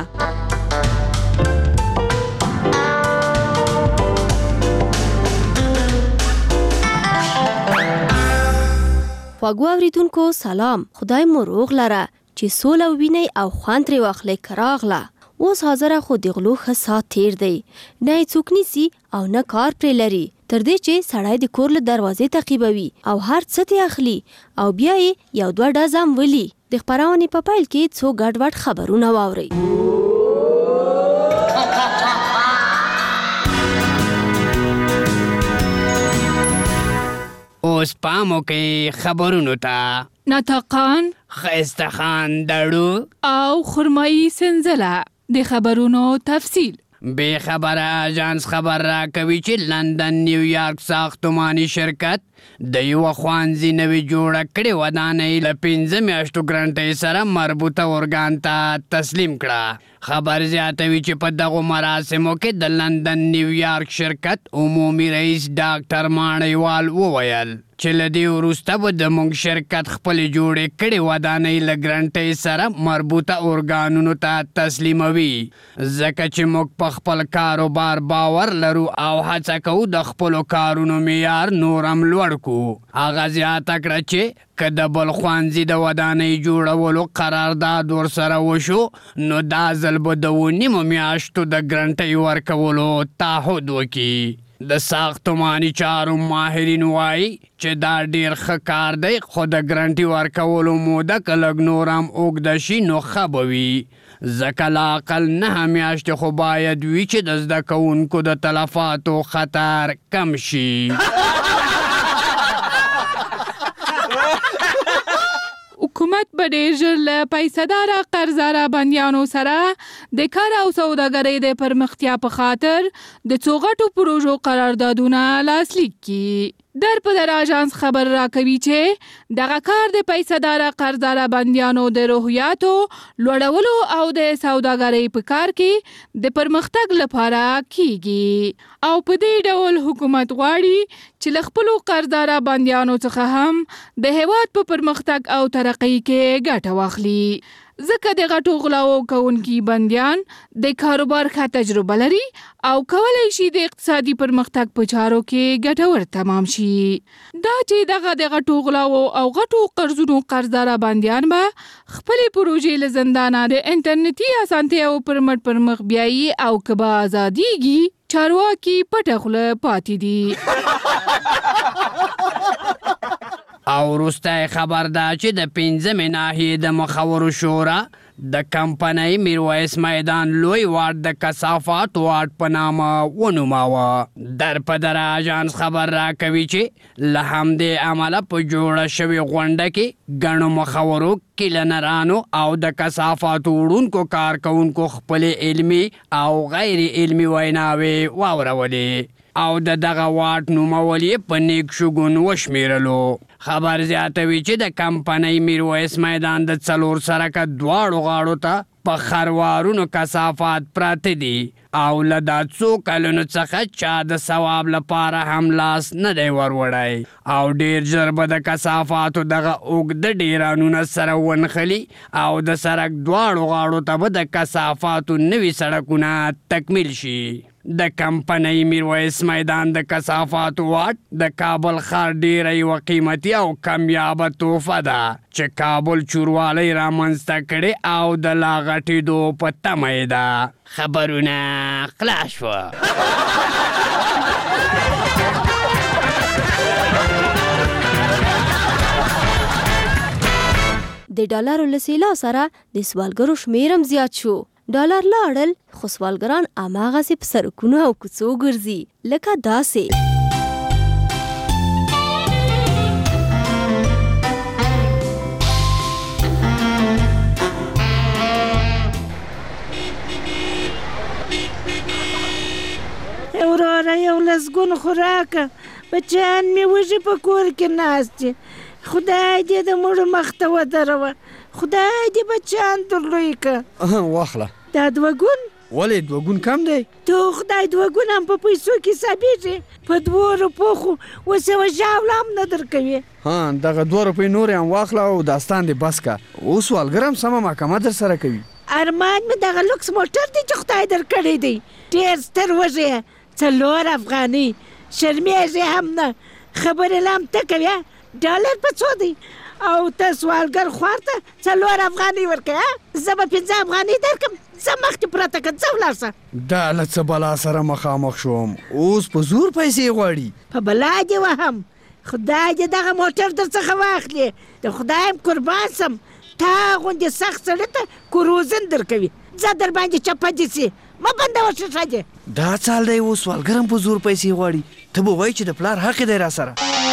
خواږه اوریدونکو سلام، خدای مو روغ لره چې سوله ویني او خوند ترې واخلئ. کراغله اوس حاضره خو د غلو ښه ساعت تیر دی، نه یې څوک نیسي او نه کار پرې لري تر دې چې سړی د کور له دروازې تعقیبوي او هر څه ترې اخلي او بیا یې یو دوه ډزه هم ولي. د خپرونې په پیل کې څو ګډ وډ خبرونه واورئ. اوس پامو کې خبرونو ته. ناطقان، ښایسته خان دړو او خرمایي سنځله د خبرونو تفصیل. بې خبره اژانس خبر را کوي چې لندن نیویارک ساختماني شرکت د یوه ښوونځي نوې جوړه کړې ودانۍ له پنځه میاشتو ګرانټۍ سره مربوطه ارګان ته تسلیم کړه. خبر زیاتوي چې په دغو مراسمو کې د لندن نیویارک شرکت عمومي رئیس ډاکټر ماڼیوال وویل چې له دې وروسته به د موږ شرکت خپلې جوړې کړې ودانۍ له ګرانټۍ سره مربوطه ارګانونو ته تسلیموي، ځکه چې موږ په خپل کاروبار باور لرو او هڅه کوو د خپلو کارونو معیار نور هم لوړ کړو. هغه زیاته کړه چې که د بل ښوونځي د ودانۍ جوړولو قرارداد ورسره وشو نو دا ځل به د اووه نیمو میاشتو د ګرانټۍ ورکولو تعهد وکړي. د ساختماني چارو ماهرین وایي چې دا ډیر ښه کار دی، خو د ګرانټي ورکولو موده که لږ نور هم اوږده شي نو ښه به وي، ځکه لا اقل نهه میاشتې خو باید وي چې د زده کوونکو د تلفاتو خطر کم شي. حکومت به ډېر ژر له پیسهداره قرضداره بندیانو سره د کار او سوداګرۍ د پرمختیا په خاطر د څو غټو پروژو قراردادونه لاسلیک کړي. در په در اژانس خبر راکوي چې دغه کار د پیسهداره قرضداره بندیانو د روحیاتو لوړولو او د سوداګرۍ په کار کې د پرمختګ لپاره کیږي او په دې ډول حکومت غواړي چې له خپلو قرضداره بندیانو څخه هم د هیواد په پرمختګ او ترقۍ کې ګټه واخلي. ځکه د غټو غلاو کوونکي بندیان د کاروبار ښه تجربه لري او کولی شي د اقتصادي پرمختګ په چارو کې ګټور تمام شي. دا چې دغه د غټو غلاو او غټو قرضونو قرضداره بندیان به خپلې پروژې له زندانه د انټرنیټي اسانتیاو پر مټ پر مخ بیایي او که به ازادیږي چارواکي پټه خوله پاتې دي. او وروستی خبر ده چې د پنځمې ناحیې د مخورو شورا د کمپنۍ میرویس میدان لوی واټ د کثافات واټ په نامه ونوماوه. در په در اژانس خبر راکوي چې له همدې امله په جوړه شوې غونډه کې ګڼو مخورو کلینرانو او د کثافاتو وړونکو کارکوونکو خپلې علمي او غیر علمي ویناوې واورولې او د دغه واټ نومول یې په نیک شګون وشمیرلو. خبر زیاتوي چې د کمپنۍ میرویس میدان د څلور سرکه دواړو غاړو ته په خروارونو کثافات پراته دي او له دا څو کلونو څخه چا د ثواب لپاره هم لاس نه دی وروړی او ډېر ژر به د کثافاتو دغه اوږده ډیرانونه سره ونښلي او د سرک دواړو غاړو ته به د کثافاتو نوي سړکونه تکمیل شي. د کمپنۍ میرویس میدان د کثافاتو واټ د کابل ښار ډیره یوه قیمتي او کمیابه تحفه ده چې کابل چوروالی رامنځته کړې او د لا غټېدو په تمه یې ده. خبرونه خلاص شوه. د ډالرو له سیلا سره د سوالګرو شمیرم زیات شو. ډالر لاړل خو سوالګران هماغسې په سړکونو او کوڅو ګرځي لکه داسې. وراره یو لسګون خوراکه بچیان مې وږي په کور کې ناست دي. خدای دې د مړو مخ ته ودروه. خدای دې بچیان در لوی که. واخله دا دوه ګون. ولې دوه ګون کم دی؟ تو خدای دوه ګون هم په پیسو کې حسابېږي. په دوه روپو خو اوس یوه ژاوله هم نه درکوي. ها دغه دوه روپۍ نورې هم واخله او داستان دې بس که. اوس سوالګر هم سمه محکمه در سره کوي. ارمان مې دغه لوکس موټر دی چې خدای در کړی دی. ډېر ستر وږی یې. څلور افغانۍ. شرمېږې هم نه. خبرې لا هم ته کوې. ډالر په څو دی؟ او ته سوالګر خوار ته څلور افغانۍ ورکوې. زه به پنځه افغانۍ درکړم. ځه مخکې پرته که ځه ولاړ شه. دا له څه بلا سره مخامخ شوم. اوس په زور پیسې غواړي. په بلا دې وهم. خدای دې دغه موټر در څخه واخلي. د خدایم قربان سم. تا غوندې سخت سړي ته کروزن درکوي. ځه در باندې چپه دې سي. مه بندوه ښیښه دې. دا څال دی اوس سوالګر هم په زور پیسې غواړي. ته به وایي چې د پلار حق دی را سره.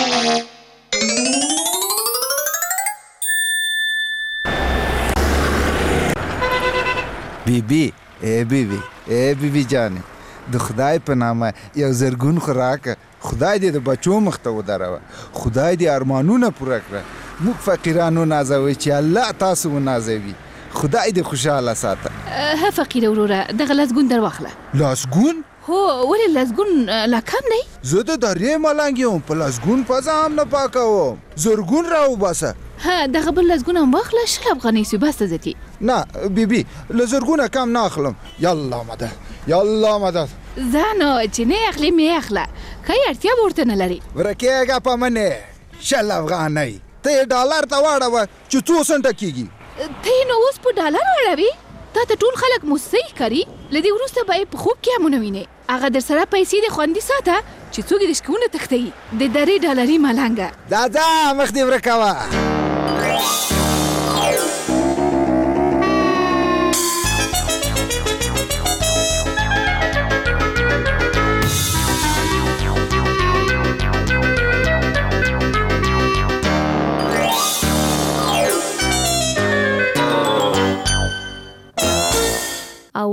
بی بی ای بی بی ای بی بی جانې د خدای په نامه یو زرګون خوراکه. خدای دې د بچو مخ ته ودروه. خدای دې ارمانونه پوره کړه. موږ فقیرانو نازوي چې الله تاسو ونازوي. خدای دې خوشحاله ساته. ها فقیر وروره دغه لسګون در واخله. لسګون؟ هو ولې لسګون لا کم دی؟ زه د درې ملنګ یم. په لسګون پزه هم نه پاکوم. زرګون راوباسه. ها دغه بل لسګون هم واخله. شل افغانۍ سو بس ته ځتي. نه بیبي له زرګونه کم نه اخلم. یالله مدد یالله مدد. زه نو چې نه اخلي مې اخله. ښایي اړتیا به ورته نه لري. ورکېږه په منې. شل افغانۍ ته یې ډالر ته واړوه چې څو سنټه کېږي. ته یې نو اوس په ډالر واړوي؟ تا ته ټول خلک موسۍ ښکاري. له دې وروسته به یې په خوب کې هم ونه وینې. هغه در سره پیسې دې خوندي ساته چې څوک یې د شکونه تښتوي. د درې ډالري ملنګه. دا ځه مخ دې ورکوه.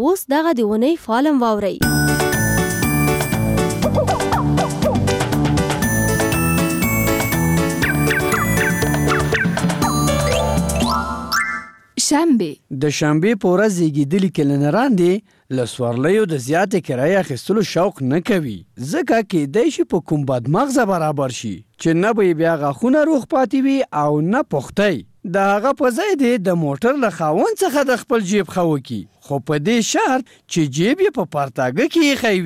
اوس دغه د اونۍ فالم واورئ. شنبه د شنبه په ورځ زیږیدلي کلنران دي له سوارلیو د زیاتې کرایه اخیستلو شوق نه کوي، ځکه کیدای شي په کوم بد مغزه برابر شي چې نه به بیا غاښونه روغ پاتې وي او نه پختی. د هغه په ځای دی د موټر له خاوند څخه د خپل جیب ښه وکړي، خو په دې شرط چې جیب یې په پرتاګه کې ایښی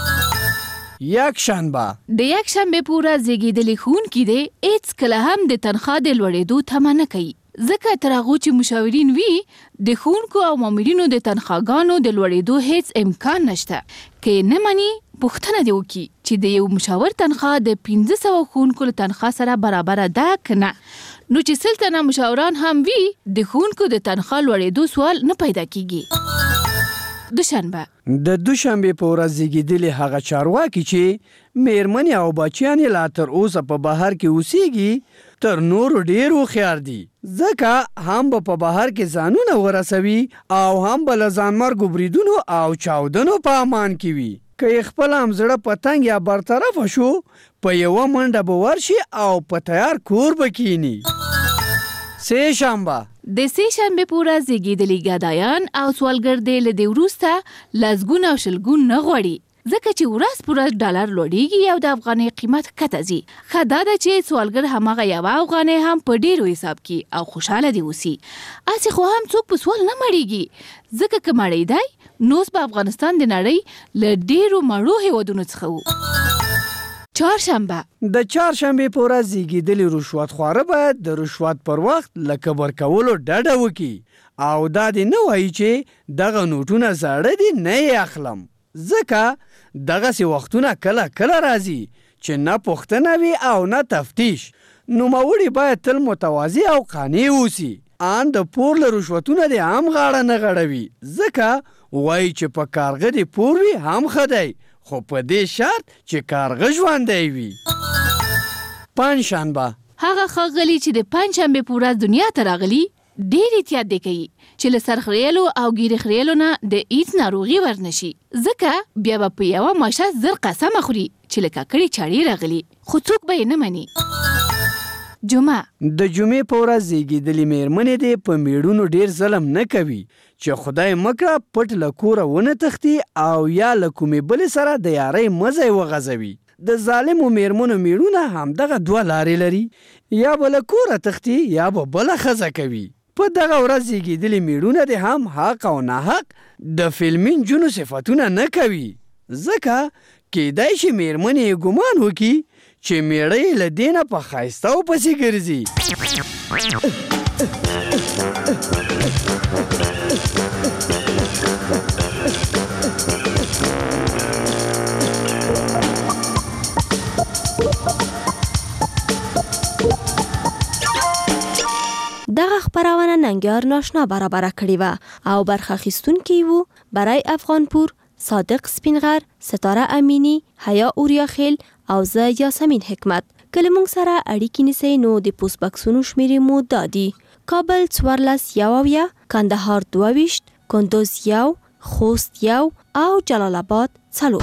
وي. یک شنبه د یک شنبه په ورځ زیږیدلي ښوونکي دی هېڅ کله هم د تنخوا د لوړېدو تمه نه کوي، ځکه تر هغو چې مشاورین وي د ښوونکو او مامورینو د تنخواګانو د لوړېدو هیڅ امکان نشته. که یې نه مني پوښتنه دې وکړي چې د یو مشاور تنخوا د پنځه سوه ښوونکو له تنخوا سره برابره ده که نه. نو چې سل تنه مشاوران هم وي د ښوونکو د تنخوا لوړېدو سوال نه پیدا کیږي. دوشنبه د دوشنبه په ورځ زیږیدلي هغه چارواکي چې میرمنې او بچیانې لا تر اوسه په بهر کې اوسیږي تر نورو ډېر هوښیار دي، ځکه هم به په بهر کې ځانونه ورسوي او هم به له ځانمرګو بریدونو او چاودنو په امان کې وي. که یې خپل هم زړه په تنګ یا برطرفه شو په یوه منډه به ورشي او په تیار کور به کینی. سه شنبه د سه شنبه په ورځ زیږیدلي ګدایان او سوالګر دی له دې وروسته لسګون او شلګون نه غواړي، ځکه چې ورځ په ورځ ډالر لوړېږي او د افغانۍ قیمت کته ځي. ښه دا ده چې سوالګر هماغه یوه افغانۍ هم په ډېرو حساب کې او خوشحاله دې اوسي. هسې خو هم څوک په سوال نه مړېږي، ځکه که مړېدی نو اوس په افغانستان د نړۍ له ډېرو مړو هېوادونو څخه و. چهارشنبه د چهارشنبې په ورځ زیږیدلي رشوت خواره باید د رشوت پر وخت له کبر کولو ډډه وکړي او دا دې نه وایي چې دغه نوټونه زاړه دي نه یې اخلم، ځکه دغسې وختونه کله کله راځي چې نه پوښتنه وي او نه تفتیش. نوموړي باید تل متواضع او قانع اوسي، ان د پور له رشوتونه دې هم غاړه نه غړوي، ځکه وایي چې په کارغه دې پور وي هم ښه دی، خو په دې شرط چې کارغه ژوندی وي. پنجشنبه هغه ښاغلي چې د پنجشنبې په ورځ دنیا ته راغلي ډېر احتیاط دی کوي چې له سر خریلو او ګیرې خریلو نه د ایډز ناروغي ورنشي، ځکه بیا به په یوه ماشه زر قسمه خوري چې له ککړې چاړې راغلي، خو څوک به یې نه مني. جمعه د جمعې په ورځ زیږیدلي میرمنې دې په میړونو ډېر ظلم نه کوي چې خدای مکړه پټ له کوره ونه تښتي او یا له کومې بلې سره د یارۍ مزی وغځوي. د ظالمو میرمنو میړونه همدغه دوه لارې لري، یا به له کوره تښتي یا به بله ښځه کوي. په دغه ورځ زیږیدلي میړونه دې هم حق او ناحق د فلمي نجونو صفتونه نه کوي، ځکه کیدای شي میرمنې یې ګمان وکړي چې میړه له دې نه په ښایستهو پسې ګرځي. دغه خپرونه ننګیار ناشنا برابره کړې وه او برخه اخیستونکي وو برای افغانپور، صادق سپینغر، ستاره امینی، حیا اوریاخیل او زه یاسمین حکمت. که له موږ سره اړیکې نیسئ نو د پوسټ بکسونو شمیرې مو دا دي: کابل څوارلس یو اویا، کندهار دوه ویشت، کندوز یو، خوست یو او جلال آباد څلور.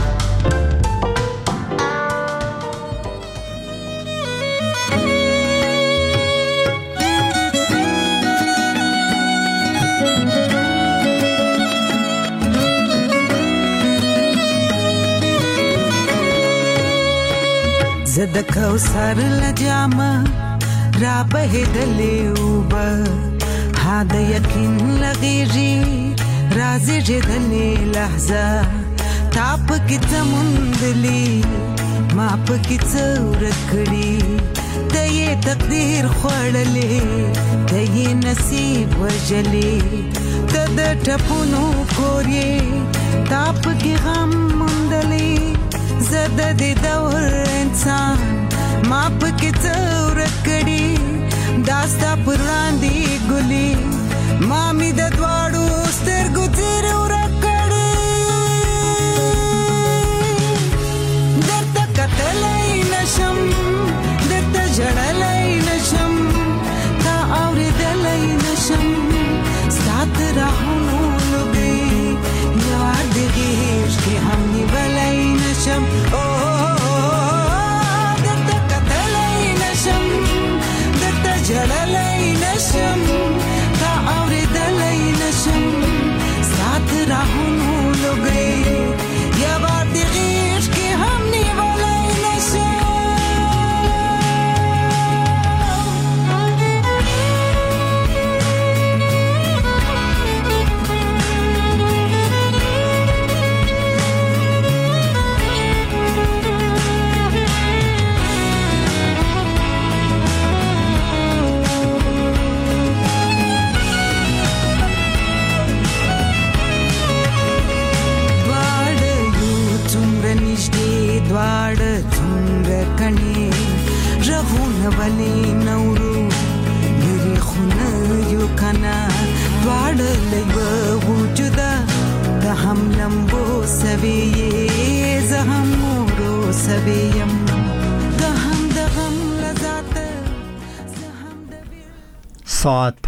زد کوثر لجامه را بهدلې اوبه ها د یقین لغیږي رازې جدلې لحظه تا پکې څه موندلي ما پکې څه ورک کړي ته یې تقدیر خوړلې ته یې نصیب وژلې ته د ټپونو کور یې تا پکې غم موندلی زه د دې دور انسان ما پکې څه ورک کړي دا ستا پر وړاندې ګلي ما مې د دواړو سترګو څیرې ورک کړي درته کتلی نشم درته ژړلی نشم تا اورېدلی نشم ستا د راهونو لوګۍ ساعت